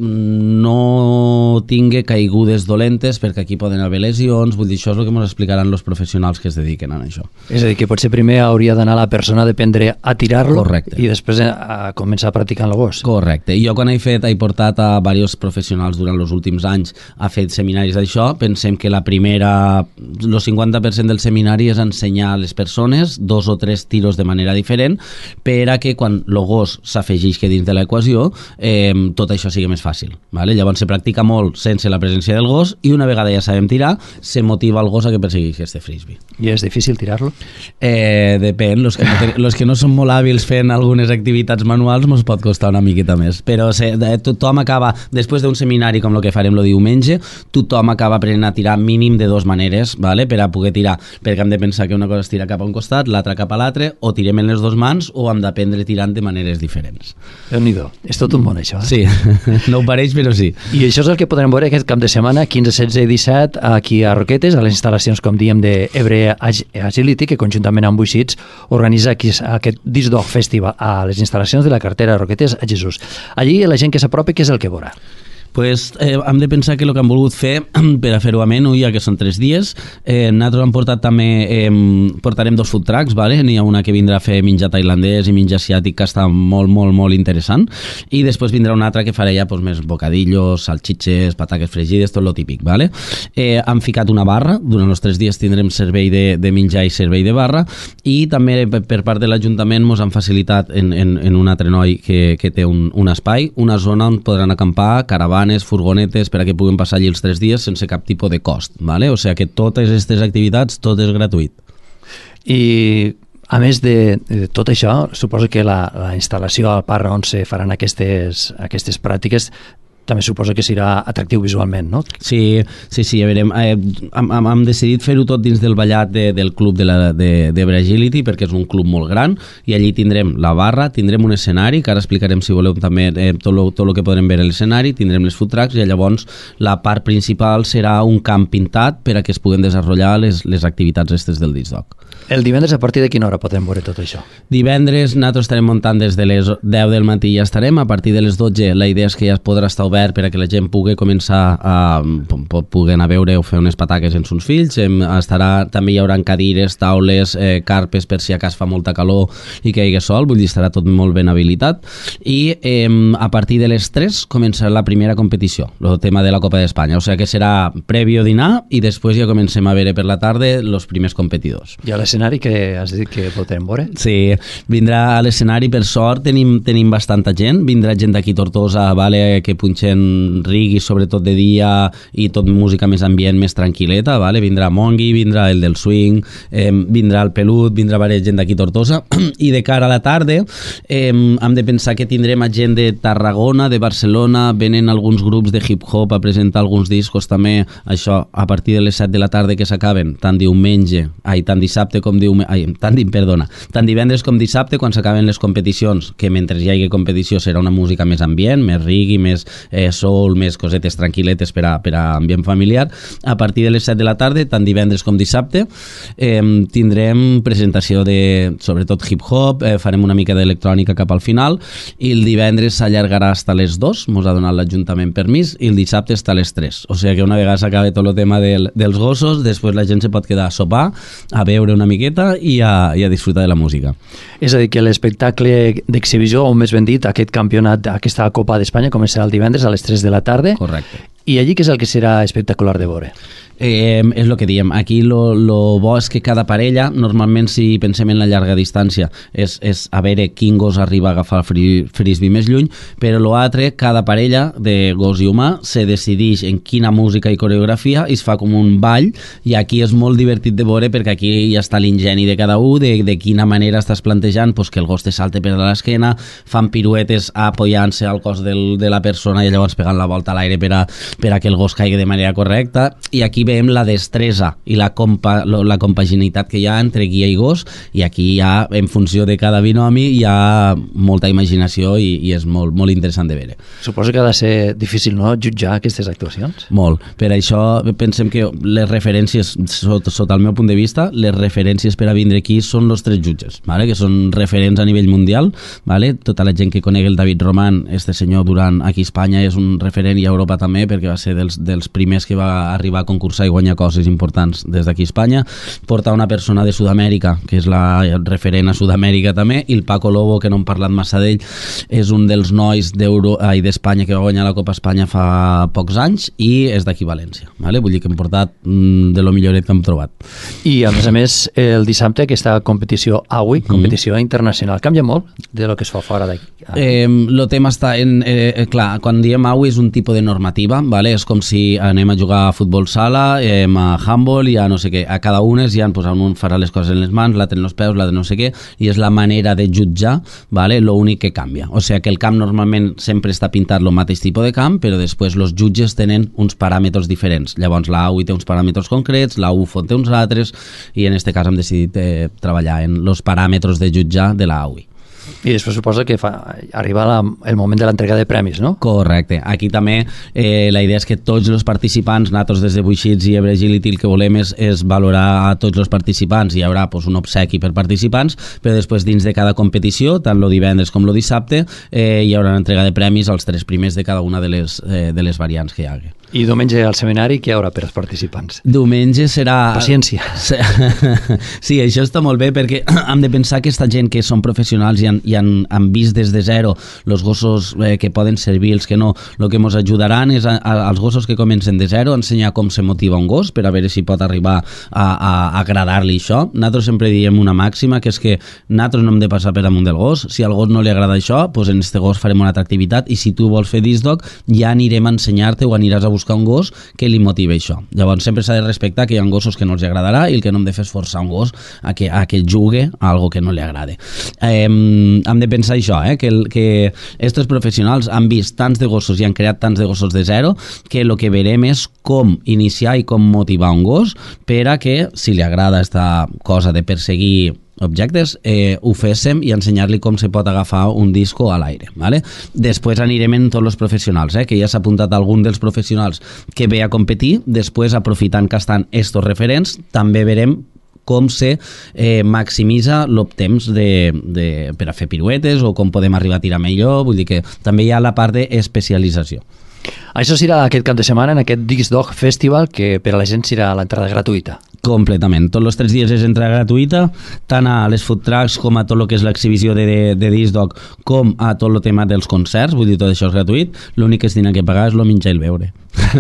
Speaker 12: no tingui caigudes dolentes, perquè aquí poden haver lesions. Vull dir, això és el que ens explicaran els professionals que es dediquen a això.
Speaker 3: És a dir, que potser primer hauria d'anar la persona a aprendre a tirar-lo.
Speaker 12: Correcte.
Speaker 3: I després a començar a practicar amb el gos.
Speaker 12: Correcte. Jo quan he portat a diversos professionals durant els últims anys a fer seminaris d'això, pensem que el 50% del seminari és ensenyar a les persones 2 o 3 tiros de manera diferent per a que quan el gos s'afegeix dins de l'equació tot això sigui més fàcil, ¿vale? Llavors se practica molt sense la presència del gos i una vegada ja sabem tirar, se motiva el gos a que persegueixi este frisbee.
Speaker 3: I és difícil tirar-lo?
Speaker 12: Depèn, los que no són molt hàbils fent algunes activitats manuals ens pot costar una miqueta més, però tothom acaba, després d'un seminari com el que farem el diumenge, tothom acaba aprenent a tirar mínim de 2 maneres, ¿vale? Per a poder tirar, perquè hem de pensar que una cosa es tira cap a un costat, l'altra cap a l'altre, o tirem en les 2 mans o hem d'aprendre tirant de maneres diferents.
Speaker 3: Déu-n'hi-do, és tot un món això, eh?
Speaker 12: Sí, no ho pareix, però sí.
Speaker 3: I això és el que podrem veure aquest cap de setmana, 15, 16 i 17, aquí a Roquetes, a les instal·lacions, com diem, d'Ebre Agility, que conjuntament amb Buixits organitza aquest Disc Dog Festival a les instal·lacions de la carretera Roquetes a Jesús. Allí la gent que s'apropi, què és el que veurà?
Speaker 12: Pues hem de pensar que el que hem volgut fer per a fer-ho ameno, ja que són 3 dies, nosaltres hem portat també, portarem 2 food trucks, vale? N'hi ha una que vindrà a fer menjar tailandès i menjar asiàtic, que està molt interessant, i després vindrà una altra que farà ja pues, més bocadillos, salchiches, pataques fregides, tot lo típic, vale? Han ficat una barra, durant els 3 dies tindrem servei de menjar i servei de barra, i també per part de l'Ajuntament ens han facilitat en un altre noi que té un espai, una zona on podran acampar, caravanes, furgonetes, per a que puguin passar allí els 3 dies sense cap tipus de cost, ¿vale? O sigui que totes aquestes activitats, tot és gratuït.
Speaker 3: I a més de tot això, suposo que la instal·lació al parc on se faran aquestes pràctiques també suposa que serà atractiu visualment, no?
Speaker 12: Sí, ja veurem. Hem decidit fer-ho tot dins del ballat del club de Bragility, perquè és un club molt gran, i allí tindrem la barra, tindrem un escenari, que ara explicarem, si voleu, també tot el que podrem veure a l'escenari, tindrem les food trucks, i llavors la part principal serà un camp pintat per a que es puguen desenvolupar les activitats aquestes del disc dog.
Speaker 3: El divendres, a partir de quina hora podrem veure tot això? Divendres
Speaker 12: nosaltres estarem muntant des de les 10 del matí, ja estarem. A partir de les 12 la idea és que ja podrà estar obert per a que la gent pugui començar pugui anar a veure o fer unes pataques amb uns fills. També hi haurà cadires, taules, carpes per si a cas fa molta calor i que hi hagi sol, vull dir, estarà tot molt ben habilitat. I a partir de les 3 començarà la primera competició, el tema de la Copa d'Espanya, o sigui que serà prèvio dinar i després ja comencem a veure per la tarda els primers competidors.
Speaker 3: I a l'escenari que has dit que podrem veure?
Speaker 12: Sí, vindrà a l'escenari, per sort tenim bastanta gent, vindrà gent d'aquí Tortosa, vale, que punxen reggae sobretot de dia i tot música més ambient, més tranquil·leta, vale? Vindrà Mongi, vindrà el del swing, vindrà el Pelut, vindrà diversa gent d'aquí Tortosa, i de cara a la tarda hem de pensar que tindrem gent de Tarragona, de Barcelona, venen alguns grups de hip-hop a presentar alguns discos també, això a partir de les 7 de la tarda que s'acaben, tant dissabte com tant divendres com dissabte, quan s'acaben les competicions, que mentre hi hagi competició serà una música més ambient, més reggae, més soul, més cosetes tranquil·letes per a ambient familiar. A partir de les 7 de la tarda, tant divendres com dissabte, tindrem presentació de, sobretot hip-hop, farem una mica d'electrònica cap al final, i el divendres s'allargarà fins a les 2, ens ha donat l'Ajuntament permís, i el dissabte fins a les 3. O sigui que una vegada s'acaba tot el tema dels gossos, després la gent se pot quedar a sopar, a veure una miqueta i a disfrutar de la música.
Speaker 3: És a dir, que l'espectacle d'exhibició, o més ben dit, aquest campionat, aquesta Copa d'Espanya, començarà el divendres a les 3 de la tarda.
Speaker 12: Correcte.
Speaker 3: I allí què és el que serà espectacular de veure?
Speaker 12: És el que diem, aquí lo bo és que cada parella, normalment si pensem en la llarga distància, és a veure quin gos arriba a agafar el frisbee més lluny, però l'altre, cada parella de gos i humà se decideix en quina música i coreografia i es fa com un ball, i aquí és molt divertit de veure perquè aquí ja està l'ingeni de cada un, de quina manera estàs plantejant que el gos te salte per l'esquena, fan piruetes apoyant-se al cos de la persona i llavors pegant la volta a l'aire per a que el gos caigui de manera correcta, i aquí veiem la destresa i la compaginitat que hi ha entre guia i gos, i aquí ja, en funció de cada binomi, hi ha molta imaginació i és molt, molt interessant de veure.
Speaker 3: Suposo que ha de ser difícil, no?, jutjar aquestes actuacions?
Speaker 12: Molt. Per això pensem que les referències, sota el meu punt de vista, les referències per a vindre aquí són els 3 jutges, ¿vale? Que són referents a nivell mundial, ¿vale? Tota la gent que conegui el David Román, este senyor durant aquí a Espanya és un referent, i a Europa també, perquè va ser dels primers que va arribar a concursar i guanyar coses importants des d'aquí a Espanya. Porta una persona de Sud-amèrica, que és la referent a Sud-amèrica també, i el Paco Lobo, que no hem parlat massa d'ell, és un dels nois d'Espanya que va guanyar la Copa Espanya fa pocs anys, i és d'aquí València, ¿vale? Vull dir que hem portat de lo milloret que hem trobat.
Speaker 3: I a més, el dissabte aquesta competició AUI, competició internacional, canvia molt de lo que es fa fora d'aquí?
Speaker 12: El tema està en... clar, quan diem AUI és un tipus de normativa, ¿vale? És com si anem a jugar a futbol sala, a handball, i a no sé què. A cada un un farà les coses en les mans, l'altre en els peus, l'altre no sé què, i és la manera de jutjar, ¿vale? L'únic que canvia. O sigui que el camp normalment sempre està pintat el mateix tipus de camp, però després els jutges tenen uns paràmetres diferents. Llavors la AUI té uns paràmetres concrets, la UFO té uns altres, i en aquest cas hem decidit treballar en els paràmetres de jutjar de la AUI.
Speaker 3: I després suposa que arriba el moment de l'entrega de premis, no?
Speaker 12: Correcte. Aquí també la idea és que tots els participants, nosaltres des de Buixits i Ebre Agility, el que volem és valorar a tots els participants. Hi haurà un obsequi per participants, però després dins de cada competició, tant el divendres com el dissabte, hi haurà una entrega de premis als 3 primers de cada una de les variants que hi hagi.
Speaker 3: I diumenge al seminari què hi haurà per als participants?
Speaker 12: Diumenge serà...
Speaker 3: Paciència.
Speaker 12: Sí, això està molt bé perquè hem de pensar que aquesta gent que són professionals i han vist des de zero els gossos que poden servir, els que no, el que ens ajudaran és als gossos que comencen de zero a ensenyar com se motiva un gos per a veure si pot arribar a agradar-li això. Nosaltres sempre diem una màxima que és que nosaltres no hem de passar per damunt del gos. Si al gos no li agrada això, doncs en este gos farem una altra activitat i si tu vols fer disc dog ja anirem a ensenyar-te o aniràs a buscar un gos que li motivi això. Llavors sempre s'ha de respectar que hi ha gossos que no els agradarà i el que no hem de fer és forçar un gos a que jugue a algo que no li agrade. Hem de pensar això, que estos professionals han vist tants de gossos i han creat tants de gossos de zero que el que verem és com iniciar i com motivar un gos per a que si li agrada esta cosa de perseguir objectes, ho féssim i ensenyar-li com se pot agafar un disco a l'aire. ¿Vale? Després anirem en tots els professionals, que ja s'ha apuntat algun dels professionals que ve a competir, després aprofitant que estan estos referents, també verem com se maximitza el temps per a fer piruetes o com podem arribar a tirar millor, vull dir que també hi ha la part d'especialització.
Speaker 3: Això serà aquest cap de setmana en aquest Disc Dog Festival, que per a la gent serà l'entrada gratuïta.
Speaker 12: Completament. Tots els 3 dies és entrada gratuïta, tant a les food trucks com a tot el que és l'exhibició de Disc Dog, com a tot el tema dels concerts, vull dir, tot això és gratuït. L'únic que es tindrà que pagar és el menjar i el beure.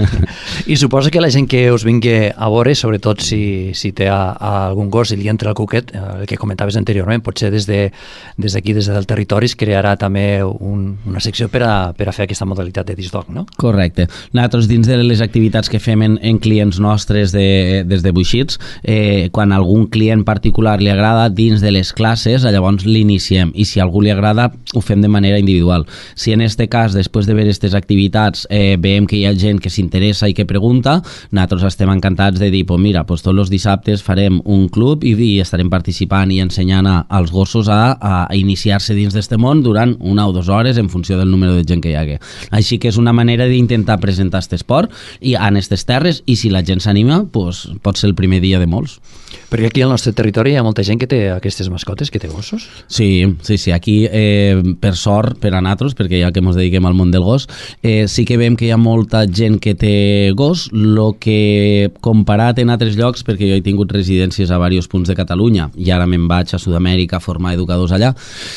Speaker 3: I suposa que la gent que us vingui a veure, sobretot si té algun gos i li entra el cuquet, el que comentaves anteriorment, potser des d'aquí, des del territori, es crearà també una secció per a fer aquesta modalitat de Disc Dog, no?
Speaker 12: Correcte. Nosaltres, dins de les activitats que fem en clients nostres des de Buixits, quan a algun client particular li agrada, dins de les classes, llavors l'iniciem, i si a algú li agrada, ho fem de manera individual. Si en este cas, després de veure aquestes activitats, veiem que hi ha gent que s'interessa i que pregunta, nosaltres estem encantats de dir, mira, tots els dissabtes farem un club i estarem participant i ensenyant als gossos a iniciar-se dins d'este món durant 1 o 2 hores en funció del número de gent que hi hagi. Així que és una manera d'intentar presentar aquest esport i en aquestes terres, i si la gent s'anima, pot ser el primer dia de molts.
Speaker 3: Perquè aquí al nostre territori hi ha molta gent que té aquestes mascotes, que té gossos?
Speaker 12: Sí, aquí per sort, per a nosaltres, perquè ja que ens dediquem al món del gos, sí que veiem que hi ha molta gent que té gos, el que comparat en altres llocs, perquè jo he tingut residències a diversos punts de Catalunya i ara me'n vaig a Sud-amèrica a formar educadors allà,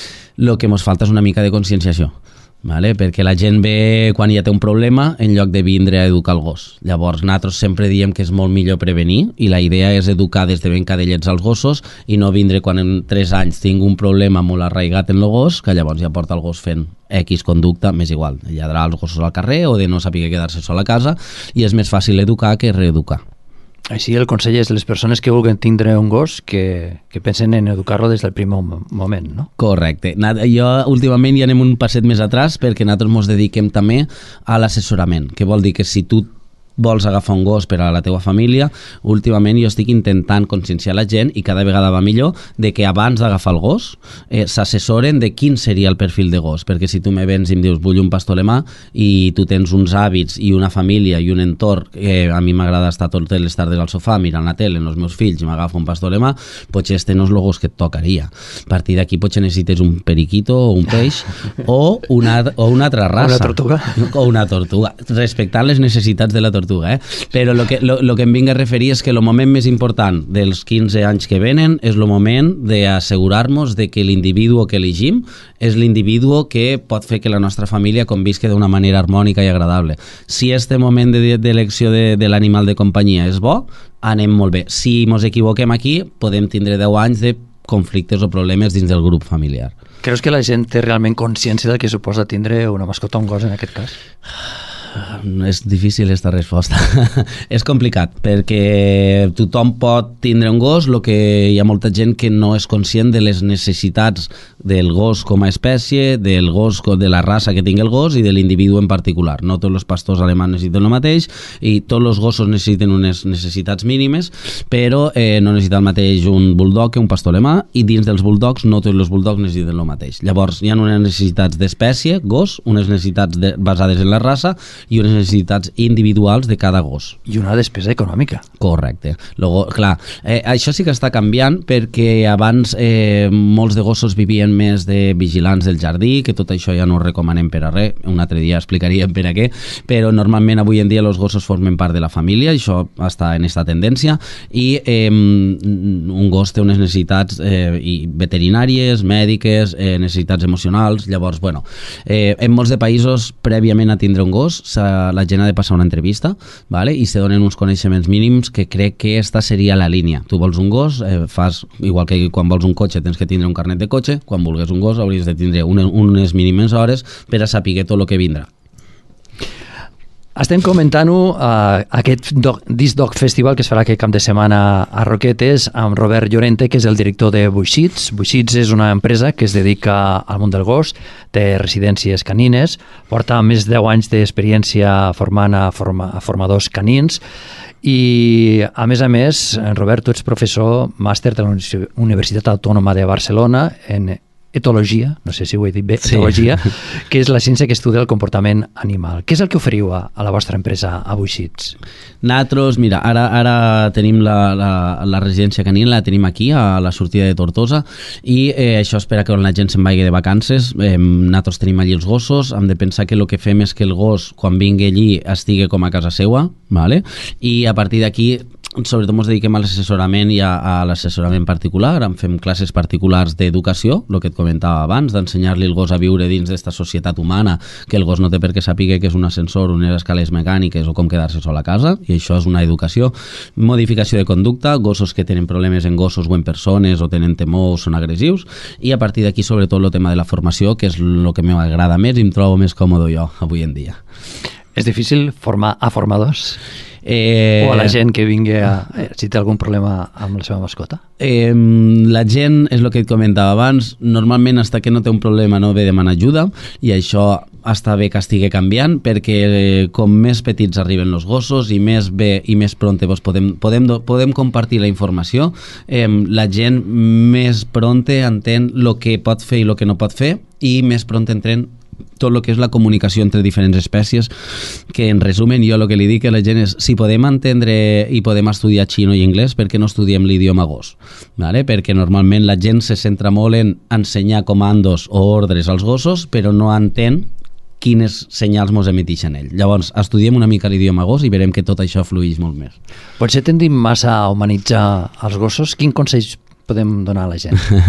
Speaker 12: el que ens falta és una mica de conscienciació. Vale? Perquè la gent ve quan ja té un problema en lloc de vindre a educar el gos. Llavors nosaltres sempre diem que és molt millor prevenir i la idea és educar des de ben cadellets als gossos i no vindre quan en 3 anys tinc un problema molt arraigat en el gos, que llavors ja porta el gos fent X conducta, m'és igual, lladrar els gossos al carrer o de no saber quedar-se sol a casa, i és més fàcil educar que reeducar.
Speaker 3: Així el consell és les persones que vulguin tindre un gos que pensen en educar-lo des del primer moment, no?
Speaker 12: Correcte. Jo últimament ja anem un passet més atrás perquè nosaltres ens dediquem també a l'assessorament, que vol dir que si tu vols agafar un gos per a la teva família, últimament jo estic intentant conscienciar la gent, i cada vegada va millor, de que abans d'agafar el gos s'assessoren de quin seria el perfil de gos, perquè si tu me vens i em dius vull un pastor alemà i tu tens uns hàbits i una família i un entorn que a mi m'agrada estar totes les tardes al sofà mirant la tele amb els meus fills i m'agafo un pastor alemà, potser este no és el gos que et tocaria. A partir d'aquí potser necessites un periquito o un peix o una altra raça.
Speaker 3: Una tortuga.
Speaker 12: O una tortuga, respectant les necessitats de la tortuga. Però el que em vinc a referir és que el moment més important dels 15 anys que venen és el moment d'assegurar-nos de que l'individu que elegim és l'individu que pot fer que la nostra família convisqui d'una manera harmònica i agradable. Si este moment d'elecció de l'animal de companyia és bo, anem molt bé. Si ens equivoquem aquí, podem tindre 10 anys de conflictes o problemes dins del grup familiar.
Speaker 3: Creus que la gent té realment consciència del que suposa tindre una mascota o un gos en aquest cas?
Speaker 12: És difícil esta resposta. És complicat, perquè tothom pot tindre un gos, el que hi ha molta gent que no és conscient de les necessitats del gos com a espècie, del gos, de la raça que tingui el gos i de l'individu en particular. No tots els pastors alemans necessiten el mateix i tots els gossos necessiten unes necessitats mínimes, però no necessita el mateix un bulldog que un pastor alemà, i dins dels bulldogs no tots els bulldogs necessiten el mateix. Llavors hi ha unes necessitats d'espècie, gos, unes necessitats basades en la raça i unes necessitats individuals de cada gos.
Speaker 3: I una despesa econòmica.
Speaker 12: Correcte. Luego, clar, això sí que està canviant, perquè abans molts de gossos vivien més de vigilants del jardí, que tot això ja no ho recomanem per a res, un altre dia explicaríem per a què, però normalment avui en dia els gossos formen part de la família, i això està en aquesta tendència, i un gos té unes necessitats veterinàries, mèdiques, necessitats emocionals. Llavors, bueno, en molts de països, prèviament a tindre un gos, la gent ha de passar una entrevista, ¿vale? I se donen uns coneixements mínims, que crec que esta seria la línia. Tu vols un gos, fas igual que quan vols un cotxe tens que tindre un carnet de cotxe, quan vulguis un gos hauries de tindre unes mínimes hores per a saber tot el que vindrà.
Speaker 3: Estem comentant-ho aquest Disc Dog Festival que es farà aquest cap de setmana a Roquetes amb Robert Llorente, que és el director de Buixits. Buixits és una empresa que es dedica al món del gos, té residències canines, porta més de 10 anys d'experiència formant a formadors canins i, a més, Robert, tu ets professor màster de la Universitat Autònoma de Barcelona en etologia, no sé si ho he dit bé, etologia, que és la ciència que estudia el comportament animal. Què és el que oferiu a la vostra empresa a Buixits?
Speaker 12: Nosaltres, mira, ara tenim la residència canina, la tenim aquí, a la sortida de Tortosa, i això espera que la gent se'n vagi de vacances. Nosaltres tenim allí els gossos, hem de pensar que el que fem és que el gos, quan vingui allí, estigui com a casa seua, ¿vale? I a partir d'aquí sobretot ens dediquem a l'assessorament i a l'assessorament particular. Fem classes particulars d'educació, el que et comentava abans, d'ensenyar-li el gos a viure dins d'esta societat humana, que el gos no té per què saber que és un ascensor, unes escales mecàniques o com quedar-se sol a casa, i això és una educació. Modificació de conducta, gossos que tenen problemes en gossos o en persones, o tenen temor o són agressius, i a partir d'aquí sobretot el tema de la formació, que és el que m'agrada més i em trobo més còmode jo avui en dia.
Speaker 3: És difícil formar a formadors? O a la gent que vingui si té algun problema amb la seva mascota?
Speaker 12: La gent, és el que et comentava abans, normalment fins que no té un problema no ve demanar ajuda, i això està bé que estigui canviant, perquè com més petits arriben els gossos i més bé i més pronte podem compartir la informació, la gent més pronte entén el que pot fer i el que no pot fer, i més pronte entén tot el que és la comunicació entre diferents espècies, que en resumen jo el que li dic a la gent és, si podem entendre i podem estudiar xino i anglès, per què no estudiem l'idioma gos? ¿Vale? Perquè normalment la gent se centra molt en ensenyar comandos o ordres als gossos, però no entén quines senyals mos emetixen ell. Llavors, estudiem una mica l'idioma gos i verem que tot això fluïx molt més.
Speaker 3: Potser tendim massa a humanitzar els gossos. Quin consell podem donar a la gent?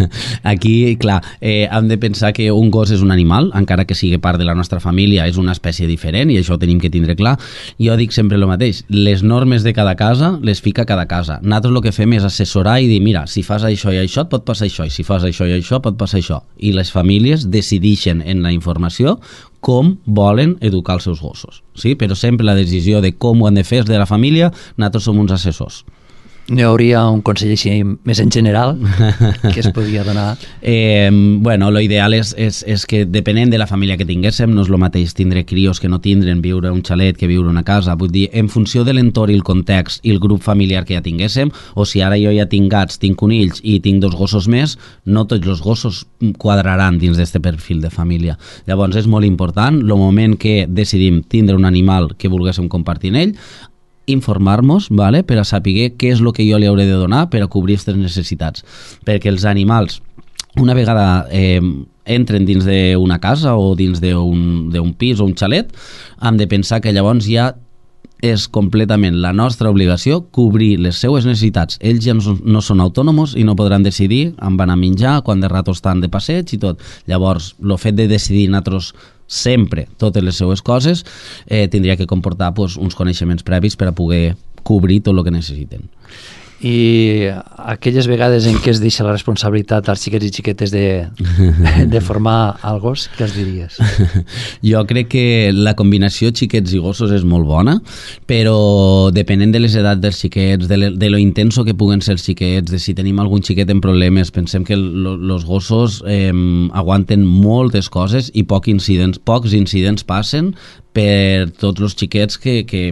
Speaker 12: Aquí, clar, hem de pensar que un gos és un animal, encara que sigui part de la nostra família, és una espècie diferent, i això ho tenim que tindre clar. Jo dic sempre el mateix, les normes de cada casa les fica cada casa. Nosaltres el que fem és assessorar i dir, mira, si fas això i això et pot passar això, i si fas això i això pot passar això. I les famílies decideixen en la informació com volen educar els seus gossos, sí? Però sempre la decisió de com ho han de fer és de la família, nosaltres som uns assessors.
Speaker 3: N'hi hauria un consell així més en general que es podria donar?
Speaker 12: Bueno, lo ideal és que depenent de la família que tinguéssim, no és el mateix tindre crios que no tindren, viure un xalet que viure una casa. Vull dir, en funció de l'entorn i el context i el grup familiar que ja tinguéssim, o si ara jo ja tinc gats, tinc conills i tinc 2 gossos més, no tots els gossos quadraran dins d'aquest perfil de família. Llavors és molt important, el moment que decidim tindre un animal que volguéssim compartir en ell, informar-nos, ¿vale? Per a saber què és el que jo li hauré de donar per a cobrir aquestes necessitats. Perquè els animals, una vegada entren dins d'una casa o dins d'un pis o un xalet, hem de pensar que llavors ja és completament la nostra obligació cobrir les seues necessitats. Ells ja no són autònoms i no podran decidir on van a menjar, quan de rato estan de passeig i tot. Llavors, el fet de decidir nosaltres sempre totes les seues coses tindria que comportar uns coneixements previs per a poder cobrir tot el que necessiten.
Speaker 3: I aquelles vegades en què es deixa la responsabilitat als xiquets i xiquetes de formar el gos, què els diries?
Speaker 12: Jo crec que la combinació xiquets i gossos és molt bona, però depenent de les edats dels xiquets, de lo intenso que puguen ser els xiquets, de si tenim algun xiquet en problemes, pensem que els gossos aguanten moltes coses i pocs incidents passen per tots els xiquets que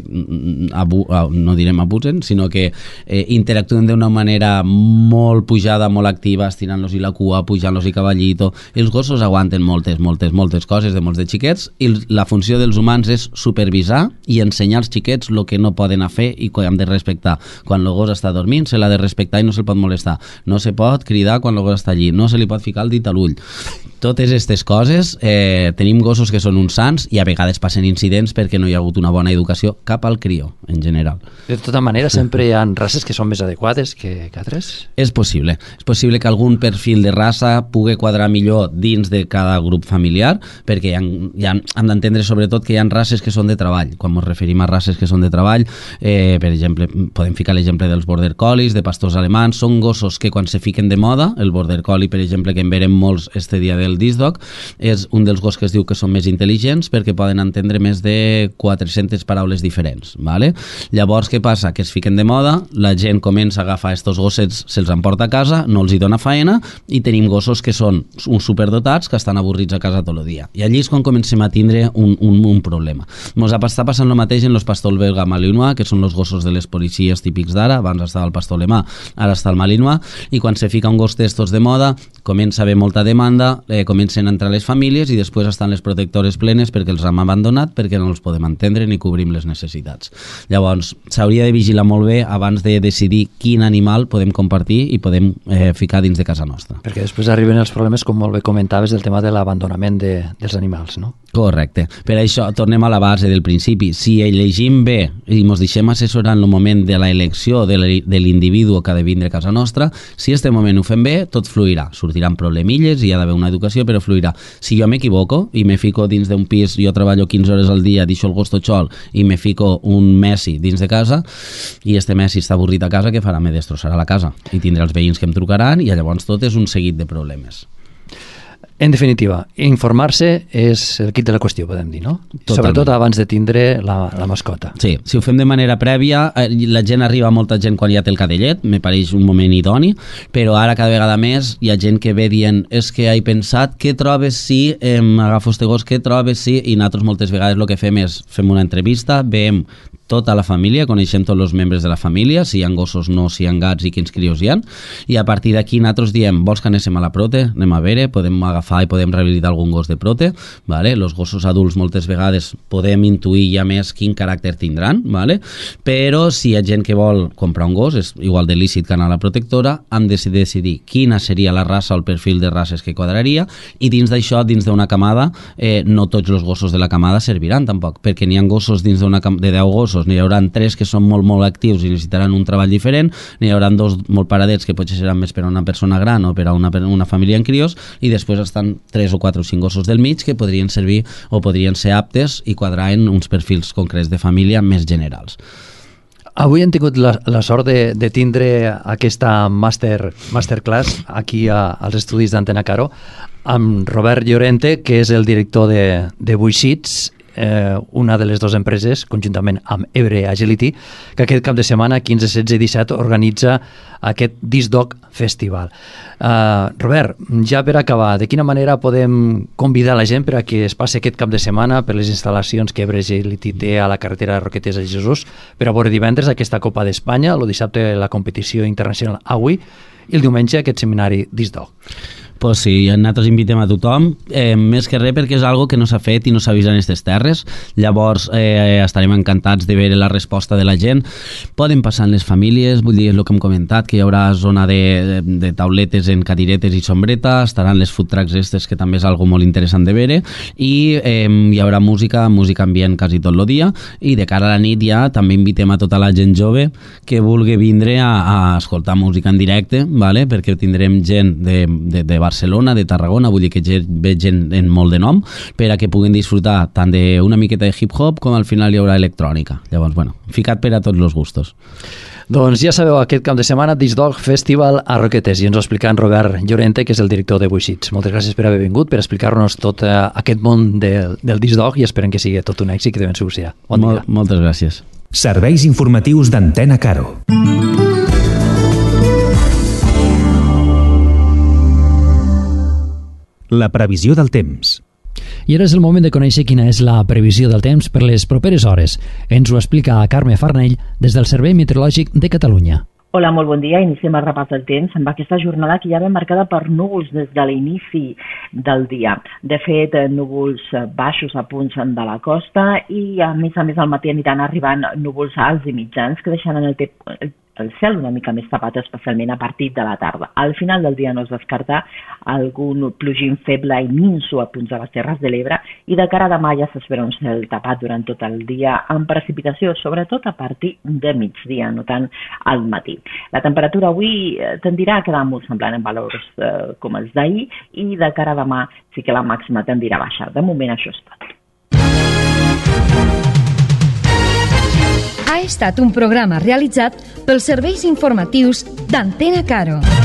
Speaker 12: no direm abusen, sinó que interactuen d'una manera molt pujada, molt activa, estirant-los-hi la cua, pujant-los-hi cavallito. Els gossos aguanten moltes coses de molts de xiquets i la funció dels humans és supervisar i ensenyar als xiquets el que no poden fer i que han de respectar. Quan el gos està dormint se l'ha de respectar i no se'l pot molestar. No se pot cridar quan el gos està allí, no se li pot ficar el dit a l'ull. Totes aquestes coses, tenim gossos que són uns sants i a vegades passen incidents perquè no hi ha hagut una bona educació cap al crió, en general.
Speaker 3: De tota manera, sempre hi ha races que són més adequades que altres?
Speaker 12: És possible que algun perfil de raça pugui quadrar millor dins de cada grup familiar, perquè han d'entendre sobretot que hi ha races que són de treball. Quan ens referim a races que són de treball, per exemple, podem ficar l'exemple dels border collies, de pastors alemans, són gossos que quan se fiquen de moda, el border collie, per exemple, que en verem molts este dia del disc dog, és un dels gossos que es diu que són més intel·ligents perquè poden entendre més de 400 paraules diferents, ¿vale? Llavors, què passa? Que es fiquen de moda, la gent comença a agafar estos gossets, se'ls emporta a casa, no els hi dona faena i tenim gossos que són uns superdotats que estan avorrits a casa tot el dia. I allí és quan comencem a tindre un problema. Ens està passant el mateix en els pastors belga malinois, que són els gossos de les policies típics d'ara, abans estava el pastor alemà, ara està el malinois, i quan se fica un gos d'estos de moda, comença a haver molta demanda, comencen a entrar les famílies i després estan les protectores plenes perquè els hem abandonat perquè no els podem entendre ni cobrim les necessitats. Llavors, s'hauria de vigilar molt bé abans de decidir quin animal podem compartir i podem ficar dins de casa nostra.
Speaker 3: Perquè després arriben els problemes, com molt bé comentaves, del tema de l'abandonament dels animals, no?
Speaker 12: Correcte. Per això tornem a la base del principi. Si elegim bé i ens deixem assessorar en el moment de l'elecció de l'individu que ha de vindre a casa nostra, si este moment ho fem bé, tot fluirà. Sortiran problemilles i hi ha d'haver una educació, però fluirà. Si jo m'equivoco i me fico dins d'un pis, jo treballo 15 hores al dia, deixo el gos totxol i me fico un Messi dins de casa i este Messi està avorrit a casa, què farà? Me destrossarà la casa i tindré els veïns que em trucaran i llavors tot és un seguit de problemes.
Speaker 3: En definitiva, informar-se és el quid de la qüestió, podem dir, no? Totalment. Sobretot abans de tindre la mascota.
Speaker 12: Sí, si ho fem de manera prèvia, la gent arriba, molta gent quan ja té el cadellet, me pareix un moment idoni, però ara cada vegada més hi ha gent que ve dient és que he pensat, què trobes si agafo este gos, què trobes si... I nosaltres moltes vegades el que fem és fem una entrevista, veiem tota la família, coneixem tots els membres de la família, si hi ha gossos, no, si hi ha gats i quins crios hi ha, i a partir d'aquí nosaltres diem, vols que anéssim a la prote? Anem a veure, podem agafar i podem rehabilitar algun gos de prote, vale? Els gossos adults moltes vegades podem intuir ja més quin caràcter tindran, vale? Però si hi ha gent que vol comprar un gos, és igual de lícit que anar a la protectora, hem de decidir quina seria la raça o el perfil de races que quadraria, i dins d'això, dins d'una camada, no tots els gossos de la camada serviran tampoc, perquè n'hi ha gossos dins de 10 gossos, n'hi haurà 3 que són molt actius i necessitaran un treball diferent, n'hi haurà 2 molt paradets que potser seran més per a una persona gran o per a una família en crios, i després estan 3 o 4 o 5 gossos del mig que podrien servir o podrien ser aptes i quadrar en uns perfils concrets de família més generals.
Speaker 3: Avui hem tingut la sort de tindre aquesta masterclass aquí als estudis d'Antena Caro amb Robert Llorente, que és el director de Buixits, una de les dues empreses, conjuntament amb Ebre Agility, que aquest cap de setmana, 15, 16 i 17, organitza aquest Disc Dog Festival. Robert, ja per acabar, de quina manera podem convidar la gent per a que es passi aquest cap de setmana per les instal·lacions que Ebre Agility té a la carretera de Roquetes a Jesús per a veure divendres aquesta Copa d'Espanya, el dissabte la competició internacional avui i el diumenge aquest seminari Disc Dog?
Speaker 12: Pues sí, nosaltres invitem a tothom, més que res perquè és algo que no s'ha fet i no s'ha vist en aquestes terres, llavors estarem encantats de veure la resposta de la gent. Poden passar en les famílies, vull dir, és el que hem comentat, que hi haurà zona de tauletes en cadiretes i sombreta, estaran les food trucks estes, que també és algo molt interessant de veure, i hi haurà música ambient quasi tot el dia, i de cara a la nit ja també invitem a tota la gent jove que vulgui vindre a escoltar música en directe, ¿vale? Perquè tindrem gent de Barcelona, Barcelona, de Tarragona, vull dir que veig gent en molt de nom, per a que puguin disfrutar tant d'una miqueta de hip-hop com al final hi haurà electrònica. Llavors, bueno, ficat per a tots els gustos.
Speaker 3: Doncs ja sabeu, aquest cap de setmana Disc Dog Festival a Roquetes, i ens ho explica en Robert Llorente, que és el director de Buixits. Moltes gràcies per haver vingut, per explicar-nos tot aquest món del Disc Dog, i esperem que sigui tot un èxit, que de ben segur serà. Bon dia.
Speaker 12: Moltes gràcies.
Speaker 1: Serveis informatius d'Antena Caro. La previsió del temps.
Speaker 3: I ara és el moment de conèixer quina és la previsió del temps per les properes hores. Ens ho explica Carme Farnell des del Servei Meteorològic de Catalunya.
Speaker 13: Hola, molt bon dia. Iniciem el repàs del temps amb aquesta jornada que ja ve marcada per núvols des de l'inici del dia. De fet, núvols baixos a punts de la costa i a més al matí aniran arribant núvols alts i mitjans que deixaran el cel una mica més tapat, especialment a partir de la tarda. Al final del dia no es descarta algun plogim feble i minso a punts de les Terres de l'Ebre, i de cara a demà ja s'espera un cel tapat durant tot el dia amb precipitació, sobretot a partir de migdia, no tant al matí. La temperatura avui tendirà a quedar molt semblant en valors com els d'ahir, i de cara a demà sí que la màxima tendirà a baixar. De moment això és tot.
Speaker 14: Ha estat un programa realitzat pels serveis informatius d'Antena Caro.